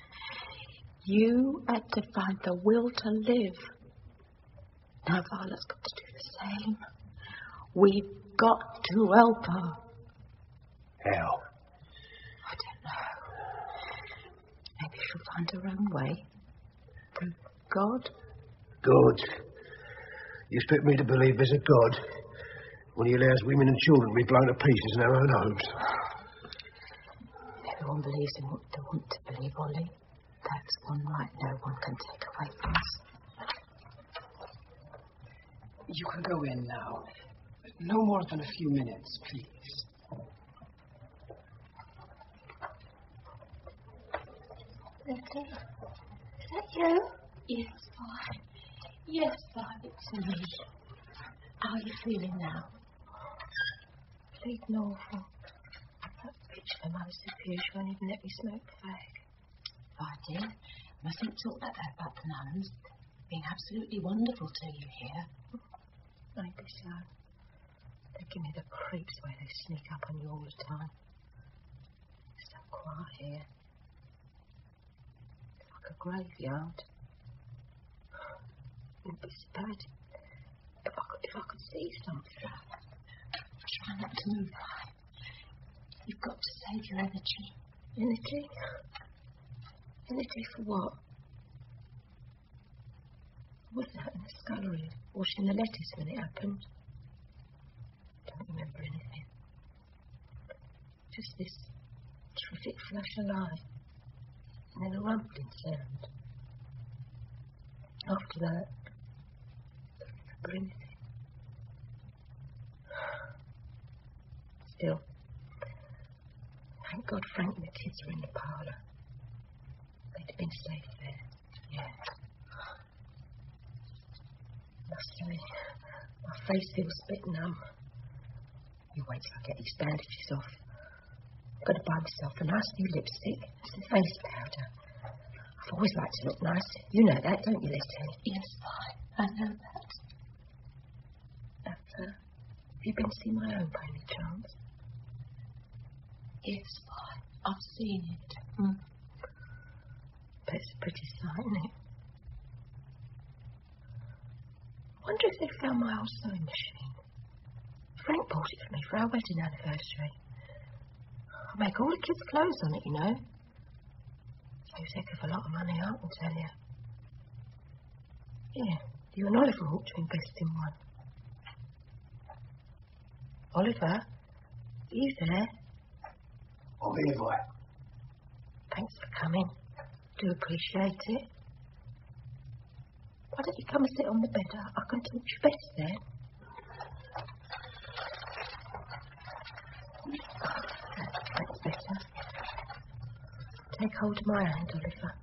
S5: You had to find the will to live. Now Violet's got to do the same. We've got to help her.
S20: How?
S5: I don't know. Maybe she'll find her own way. Through God.
S20: God? You expect me to believe there's a God when he allows women and children to be blown to pieces in their own homes?
S5: Everyone believes in what they want to believe, Ollie. That's one right no one can take away from us.
S21: You can go in now. No more than a few minutes, please.
S11: Letty, is that you? Yes, Vi. Yes, Vi, it's me. How are you feeling now? Bleeding awful. That bitch of a mother superior won't even let me smoke the fag.
S1: Vi, dear, mustn't talk like that about the nuns. Being absolutely wonderful to you here.
S11: Maybe so. They give me the creeps where they sneak up on you all the time. It's so quiet here. Like a graveyard. It'd be so bad if I could see something.
S1: Try not to move, Vi. You've got to save your energy.
S11: Energy? Energy for what? I was out in the scullery washing the lettuce when it happened. Don't remember anything. Just this terrific flash of light, and then a rumbling sound. After that, I don't remember anything. Still, thank God Frank and the kids were in the parlour. They'd have been safe there. Yeah. I must say, my face feels a bit numb. You wait till I get these bandages off. I'm going to buy myself a nice new lipstick and some face powder. I've always liked to look nice. You know that, don't you, Letty?
S1: Yes, Vi, I know that.
S11: Have you been to see my own by any chance?
S1: Yes, Vi, I've seen it.
S11: But it's a pretty sight, isn't it? I wonder if they found my old sewing machine. Frank bought it for me for our wedding anniversary. I make all the kids' clothes on it, you know. Saves a heck of a lot of money, I can tell you. Yeah, you and Oliver ought to invest in one. Oliver, are you there?
S20: I'm here, Vi.
S11: Thanks for coming. Do appreciate it. Why don't you come and sit on the bed? I can talk you best there. That's better. Take hold of my hand, Oliver.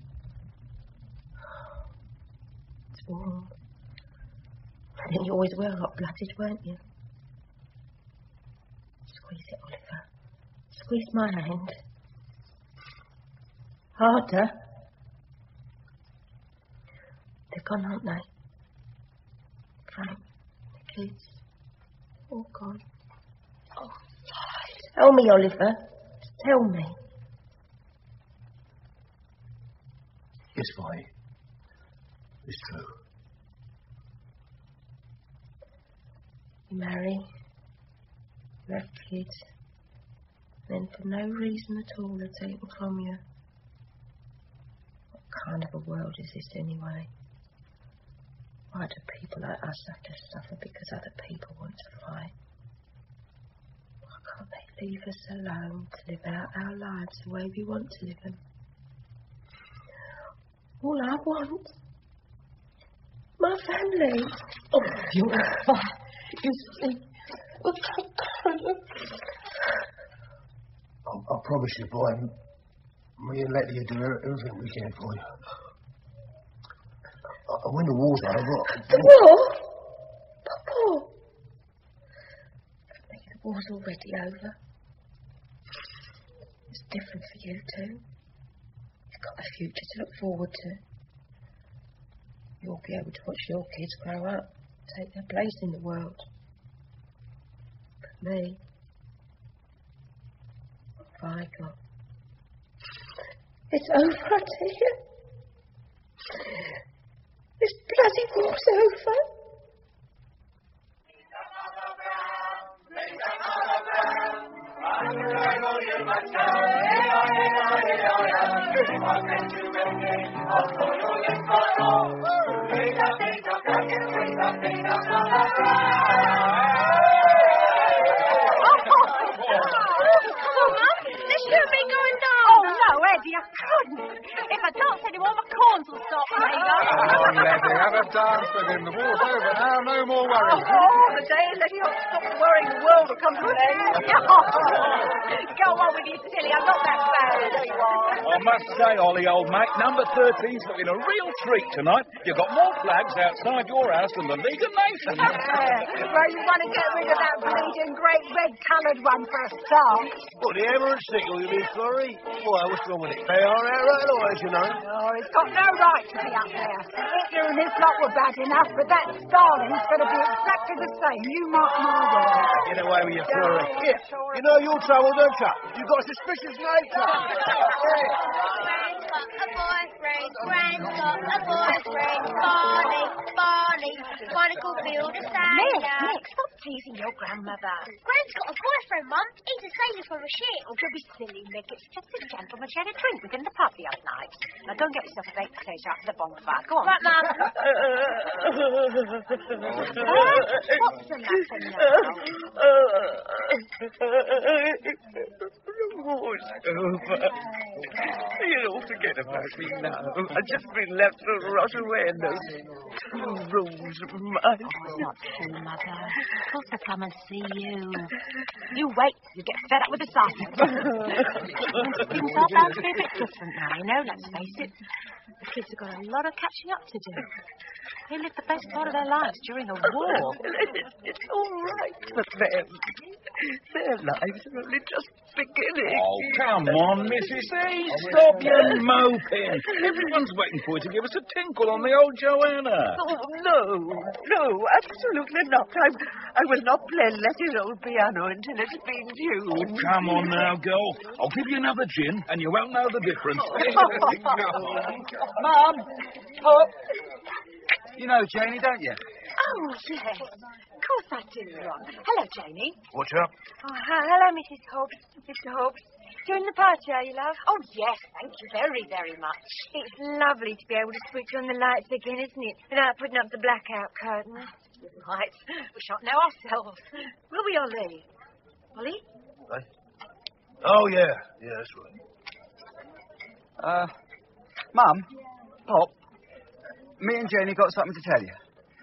S11: It's warm. And then you always were hot-blooded, weren't you? Squeeze it, Oliver. Squeeze my hand. Harder. They're gone, aren't they? Frank, the kids, all gone. Oh, tell me, Oliver. Tell me.
S20: Yes, Vi. It's true.
S11: You marry, you have kids, then for no reason at all they're taken from you. What kind of a world is this anyway? Why do people like us have to suffer because other people want to fight? Why can't they leave us alone to live out our lives the way we want to live them? All I want, my family.
S1: Oh, you're fine. You see,
S20: I promise you, boy, me and Letty will do everything we can for you. When the war's over...
S11: The war? Papa? Maybe the war's already over. It's different for you two. You've got a future to look forward to. You'll be able to watch your kids grow up, take their place in the world. But me, what have I got? It's over, I tell you. This bloody war's over.
S15: Eddie, I couldn't. If I don't say anymore, my corns will stop playing.
S17: Oh, Letty, have a dance with him. The war's over now, no more worries.
S15: Oh, on the day and let you stop worrying the world will come to an end. Go on with you, silly. I'm not that bad. There you are.
S17: I must say, Ollie, old mate, number 13's looking a real treat tonight. You've got more flags outside your house than the League of Nations.
S13: Well, you want to get rid of that bleeding great red-coloured one for a start.
S20: What, the hammer and sickle, you mean, Florrie? Why, what's wrong with it? They are our allies, you know.
S13: Oh, he's got no right to be up there. Hitler and his lot were bad enough, but that Stalin's going to be exactly the same. You mark my words.
S20: Get away with your Florrie. Here, you know your trouble, don't you? You've got a suspicious nature.
S18: Gran's got a boyfriend, Barney, Barnacle build a stand.
S15: Nick, stop teasing your grandmother.
S18: Gran's got a boyfriend, Mum. He's a sailor from a ship.
S15: Oh, don't be silly, Nick. It's just a gentleman. She had a drink with him in the pub the other night. Now, don't get yourself a baked potato out for the bonfire. Go on.
S18: Right, Mum.
S15: What's the matter now?
S3: Oh, it's over. You don't forget about me now. I've just been left to rot away in those 2 rooms of mine.
S15: Oh, not true, Mother. Of course I'll come and see you. You wait till you get fed up with the sight of them. Things are bound to be a bit different now, you know, let's face it. The kids have got a lot of catching up to do. They lived the best part of their lives during a war.
S3: It's all right for them. Their lives are only just beginning.
S17: Oh, come on, Mrs. E. Stop your moping. Everyone's waiting for you to give us a tinkle on the old Joanna.
S3: Oh, no, absolutely not. I will not play Let It Old Piano until it's been tuned.
S17: Oh, come on now, girl. I'll give you another gin and you won't know the difference.
S9: Mum! Pop! You know Janie, don't you?
S15: Oh, yes. Of course I do, Ron. Hello, Janie.
S20: What's up?
S5: Oh, hello, Mrs. Hobbs. Mr. Hobbs. Doing the party, are you, love?
S15: Oh, yes, thank you very, very much.
S5: It's lovely to be able to switch on the lights again, isn't it? Without putting up the blackout curtain.
S15: Right. We shan't know ourselves. Will we, Ollie? Ollie?
S20: Hey? Oh, yeah. Yeah, that's right.
S9: Mum, Pop, me and Janie got something to tell you.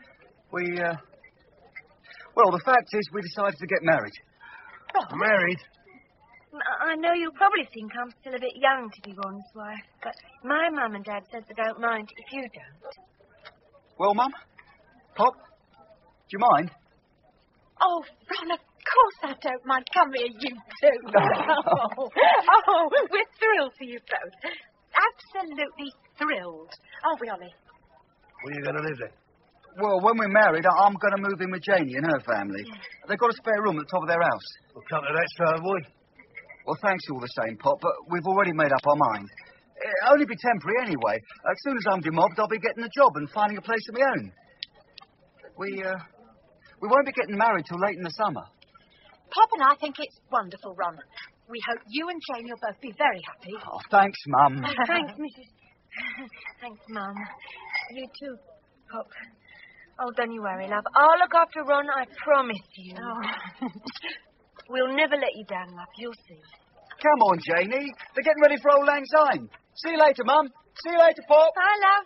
S9: Well, the fact is we decided to get married.
S20: Oh, married?
S5: I know you'll probably think I'm still a bit young to be one's wife, but my mum and dad said they don't mind if you don't.
S9: Well, Mum, Pop, do you mind?
S15: Oh, Ron, of course I don't mind. Come here, you two. Oh, we're thrilled for you both. Absolutely thrilled. Aren't we, Ollie?
S20: Where are you going to live then?
S9: Well, when we're married, I'm going to move in with Janie and her family. Yeah. They've got a spare room at the top of their house.
S20: We'll come to that, so have we.
S9: Well, thanks all the same, Pop, but we've already made up our mind. It'll only be temporary anyway. As soon as I'm demobbed, I'll be getting a job and finding a place of my own. We won't be getting married till late in the summer.
S15: Pop and I think it's wonderful, Ron. We hope you and Janie will both be very happy.
S9: Oh, thanks, Mum.
S5: Thanks, Mrs. Thanks, Mum. You too, Pop. Oh, don't you worry, love. I'll look after Ron, I promise you. Oh. We'll never let you down, love. You'll see.
S9: Come on, Janie. They're getting ready for Old Lang Syne. See you later, Mum. See you later, Pop.
S5: Bye, love.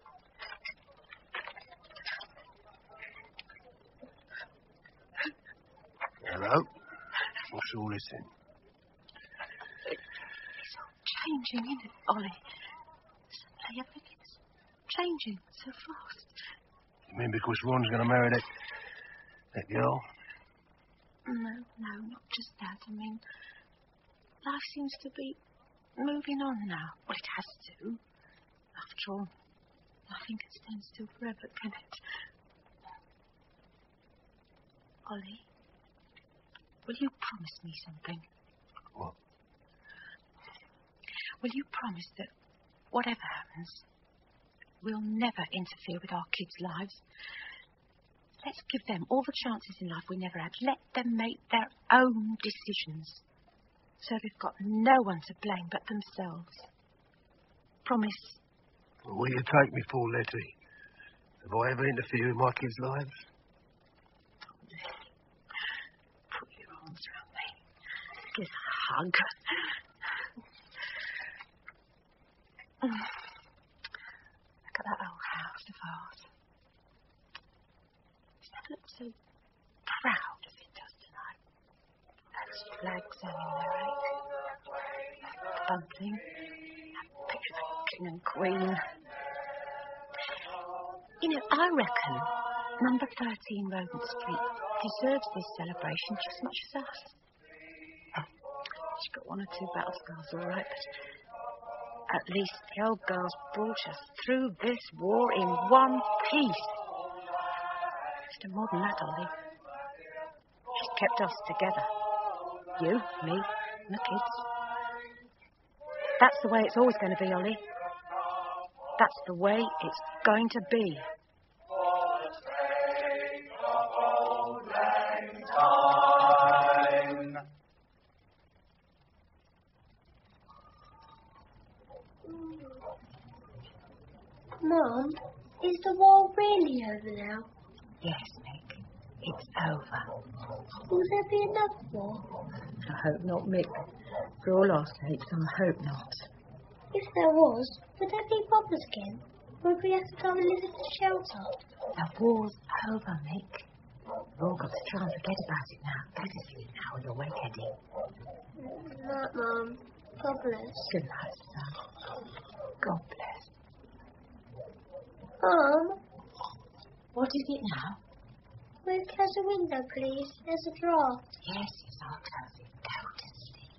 S20: Hello. What's all this then?
S15: It's all changing, isn't it, Ollie? Suddenly everything's changing so fast.
S20: You mean because Ron's going to marry that girl?
S15: No, not just that. I mean, life seems to be moving on now. Well, it has to. After all, nothing can stand still forever, can it? Ollie, will you promise me something?
S20: What?
S15: Will you promise that whatever happens, we'll never interfere with our kids' lives? Let's give them all the chances in life we never had. Let them make their own decisions. So they've got no one to blame but themselves. Promise?
S20: Well, will you take me for, Letty? Have I ever interfered with my kids' lives?
S15: Put your arms around me. Give a hug. Look at that old house of ours. Doesn't that look so
S1: proud as it does tonight. Those flags hanging there, eh? That bunting, that picture of the king and queen. You know, I reckon number 13 Rodent Street deserves this celebration just as much as us. She's got one or two battle scars, all right, but at least the old girl's brought us through this war in one piece. Still more than that, Ollie. She's kept us together. You, me, and the kids. That's the way it's always going to be, Ollie. That's the way it's going to be.
S7: Mum, is the war really over now?
S1: Yes, Mick. It's over.
S7: Will there be another war?
S1: I hope not, Mick. For all our sakes, I hope not.
S7: If there was, would there be bombers again? Would we have to go and live in a shelter?
S1: The war's over, Mick. We've all got to try and forget about it now. Go to sleep now when you're awake, Eddie.
S7: Good night, Mum. God bless.
S1: Good night, son. God bless.
S7: Mum?
S1: What is it now?
S7: Will you close the window, please? There's a draught.
S1: Yes, I'll close it. Go to sleep.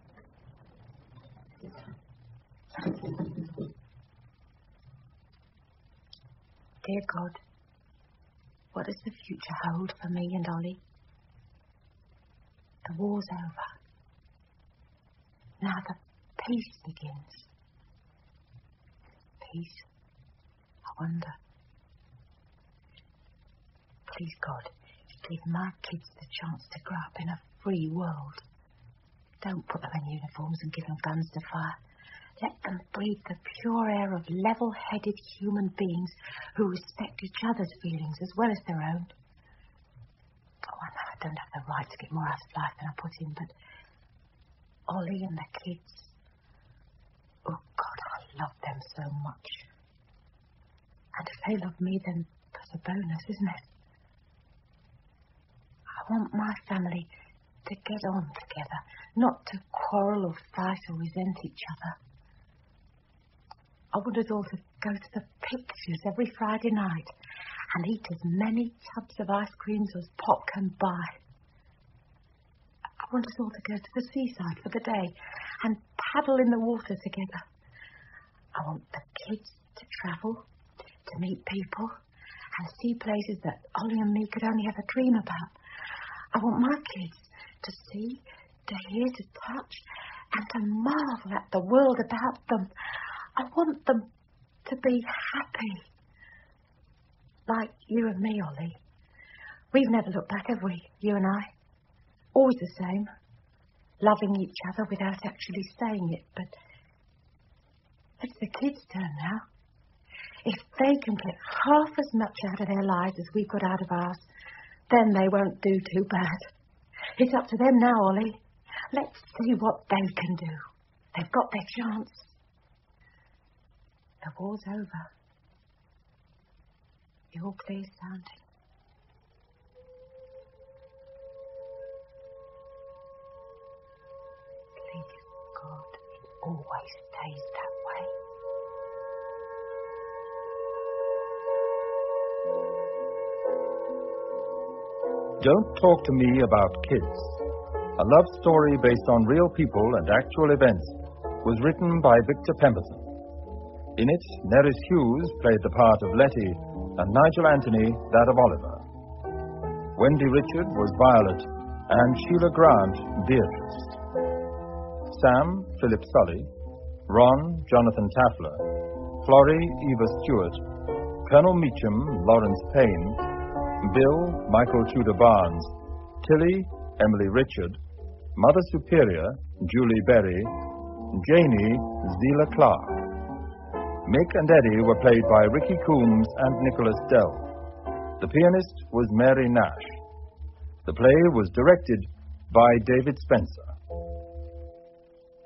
S1: Dear God, what does the future hold for me and Ollie? The war's over. Now the peace begins. Peace? I wonder. Please, God, give my kids the chance to grow up in a free world. Don't put them in uniforms and give them guns to fire. Let them breathe the pure air of level-headed human beings who respect each other's feelings as well as their own. Oh, I know I don't have the right to get more out of life than I put in, but Ollie and the kids, oh, God, I love them so much. And if they love me, then that's a bonus, isn't it? I want my family to get on together, not to quarrel or fight or resent each other. I want us all to go to the pictures every Friday night and eat as many tubs of ice creams as Pop can buy. I want us all to go to the seaside for the day and paddle in the water together. I want the kids to travel, to meet people and see places that Ollie and me could only ever dream about. I want my kids to see, to hear, to touch, and to marvel at the world about them. I want them to be happy. Like you and me, Ollie. We've never looked back, have we, you and I? Always the same. Loving each other without actually saying it, but it's the kids' turn now. If they can get half as much out of their lives as we got out of ours, then they won't do too bad. It's up to them now, Ollie. Let's see what they can do. They've got their chance. The war's over. The all clear sounding. Please, God, it always stays that way.
S10: Don't Talk to Me About Kids, a love story based on real people and actual events, was written by Victor Pemberton. In it, Nerys Hughes played the part of Letty and Nigel Anthony that of Oliver. Wendy Richard was Violet and Sheila Grant Beatrice. Sam, Philip Sully, Ron, Jonathan Taffler, Florrie, Eva Stewart, Colonel Meacham, Lawrence Payne, Bill, Michael Tudor Barnes, Tilly, Emily Richard, Mother Superior, Julie Berry, Janie, Zela Clark. Mick and Eddie were played by Ricky Coombs and Nicholas Dell. The pianist was Mary Nash. The play was directed by David Spencer.